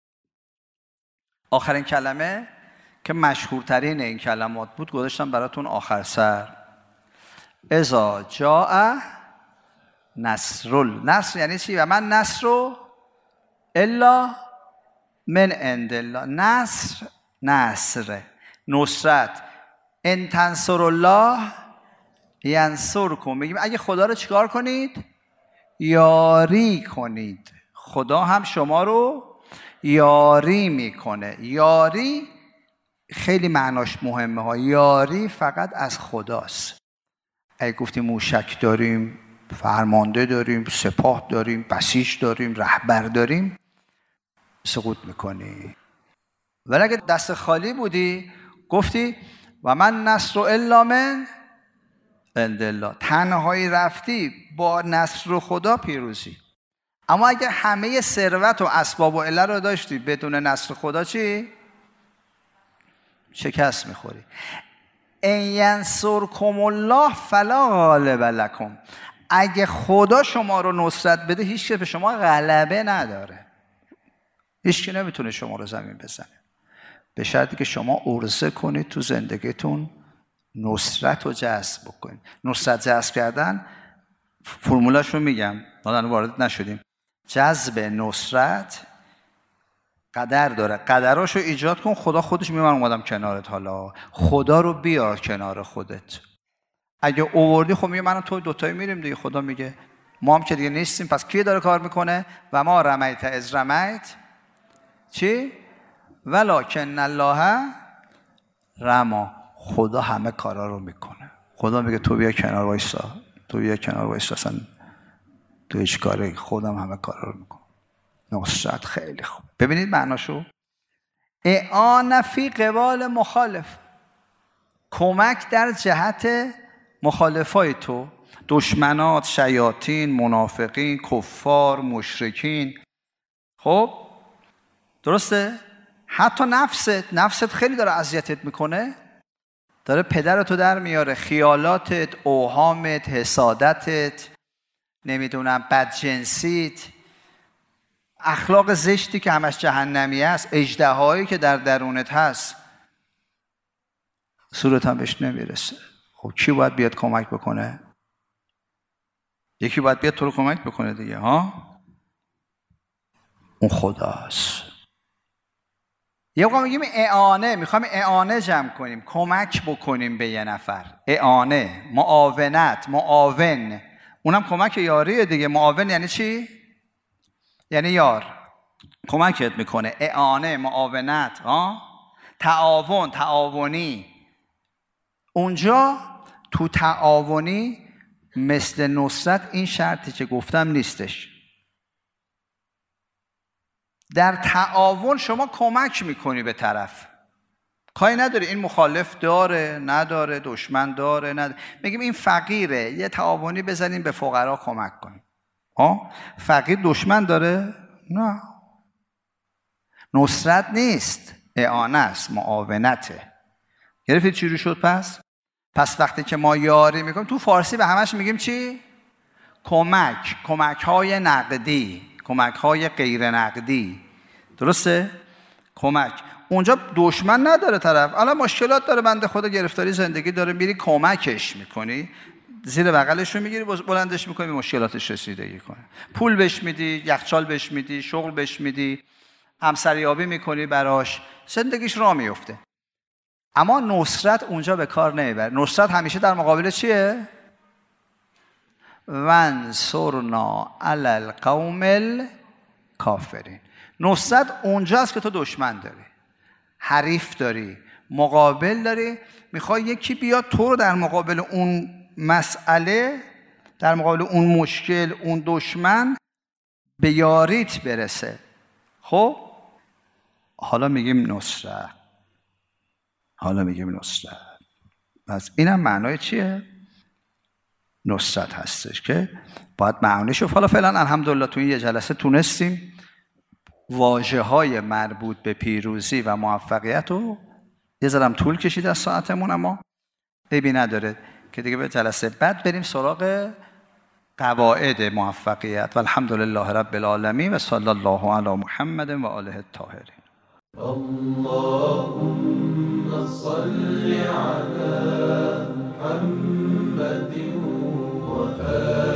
آخرین کلمه که مشهورترین این کلمات بود گذاشتم براتون آخر سر. اذا جاء نصر. نصر یعنی چی؟ و من نصر الا من عند الله. نصر نصر نصرت. ان تنصر الله ینصرکم. میگیم اگه خدا رو چیکار کنید؟ یاری کنید. خدا هم شما رو یاری میکنه. یاری خیلی معناش مهمه ها. یاری فقط از خداست. اگه گفتیم موشک داریم، فرمانده داریم، سپاه داریم، بسیج داریم، رهبر داریم، سقوط میکنی. ولی اگه دست خالی بودی گفتی و من نصر الا من عند الله، تنهایی رفتی، با نصر خدا پیروزی. اما اگه همه ثروت و اسباب و عله رو داشتی بدون نصر خدا چی؟ شکست میخوری. ان ینصرکم الله فلا غالب لکم. اگه خدا شما رو نصرت بده هیچ که به شما غلبه نداره. هیچ که نمیتونه شما رو زمین بزنه، به شرطی که شما عرضه کنید تو زندگیتون نصرت رو جذب بکنید. نصرت جذب کردن فرمولاش رو میگم، حالا وارد نشدیم. جذب نصرت قدر داره، قدراشو ایجاد کن. خدا خودش میگه من اومدم کنارت، حالا خدا رو بیار کنار خودت. اگه اووردی خب میگه من تو دوتایی میریم دیگه. خدا میگه ما هم که دیگه نیستیم، پس کی داره کار میکنه؟ و ما رمیت از رمیت چی؟ ولکن الله رما. خدا همه کارا رو میکنه. خدا میگه تو بیا کنار وایسا، تو بیا کنار وایسا، اصلا تو هیچ کاری، خودم همه کارا رو میکنه. نصرت خیلی خوب. ببینید معناشو. اعانه فی قبال مخالف، کمک در جهت مخالفای تو، دشمنات، شیاطین، منافقین، کفار، مشرکین. خب درسته؟ حتی نفست، نفست خیلی داره اذیتت میکنه، داره پدرتو در میاره، خیالاتت، اوهامت، حسادتت، نمیدونم بدجنسیت، اخلاق زشتی که همش جهنمی است، اژدهایی که در درونت هست، صورت هم بهش نمیرسه. خب کی باید بیاد کمک بکنه؟ یکی باید بیاد تو رو کمک بکنه دیگه ها. اون خداست. یه وقت میگیم اعانه، میخوایم اعانه جمع کنیم، کمک بکنیم به یه نفر. اعانه، معاونت، معاون، اونم کمک یاریه دیگه. معاون یعنی چی؟ یعنی یار، کمکت میکنه. اعانه، معاونت، ها، تعاون، تعاونی. اونجا تو تعاونی مثل نصرت این شرطی که گفتم نیستش. در تعاون شما کمک میکنی به طرف، کاری نداری این مخالف داره نداره، دشمن داره نداره. میگیم این فقیره، یه تعاونی بزنیم به فقرا کمک کنیم. ها، فقیر دشمن داره؟ نه. نصرت نیست، اعانه است، معاونته. گرفتید چی رو شد پس؟ پس وقتی که ما یاری میکنیم، تو فارسی به همش میگیم چی؟ کمک، کمک های نقدی، کمک های غیر نقدی. درسته؟ کمک. اونجا دشمن نداره طرف، الان مشکلات داره، بنده خدا گرفتاری زندگی داره، میری کمکش میکنی، زیر بغلش رو میگیری، بلندش میکنی، به مشکلاتش رسیدگی کنه. پول بهش میدی، یخچال بهش میدی، شغل بهش میدی، همسریابی میکنی براش، زندگیش راه میفته. اما نصرت اونجا به کار نمیبره. نصرت همیشه در مقابل چیه؟ وانصرنا علی القوم الکافرین. نصرت اونجاست که تو دشمن داری، حریف داری، مقابل داری، میخوای یکی بیاد تو رو در مقابل اون مسئله، در مقابل اون مشکل، اون دشمن به یاریت برسه. خب حالا میگیم نصرت، حالا میگیم نصرت. پس اینم معنای چیه؟ نصرت هستش که باید معنیشو حالا فعلا الحمدلله توی یه جلسه تونستیم واژه های مربوط به پیروزی و موفقیت رو، یه ذرم طول کشید از ساعتمون، اما عیبی نداره که دیگه به جلسه بعد بریم سراغ قواعد موفقیت. و الحمدلله رب العالمین و صلی الله علی محمد و آله الطاهرین. اللهم صل على محمد و آله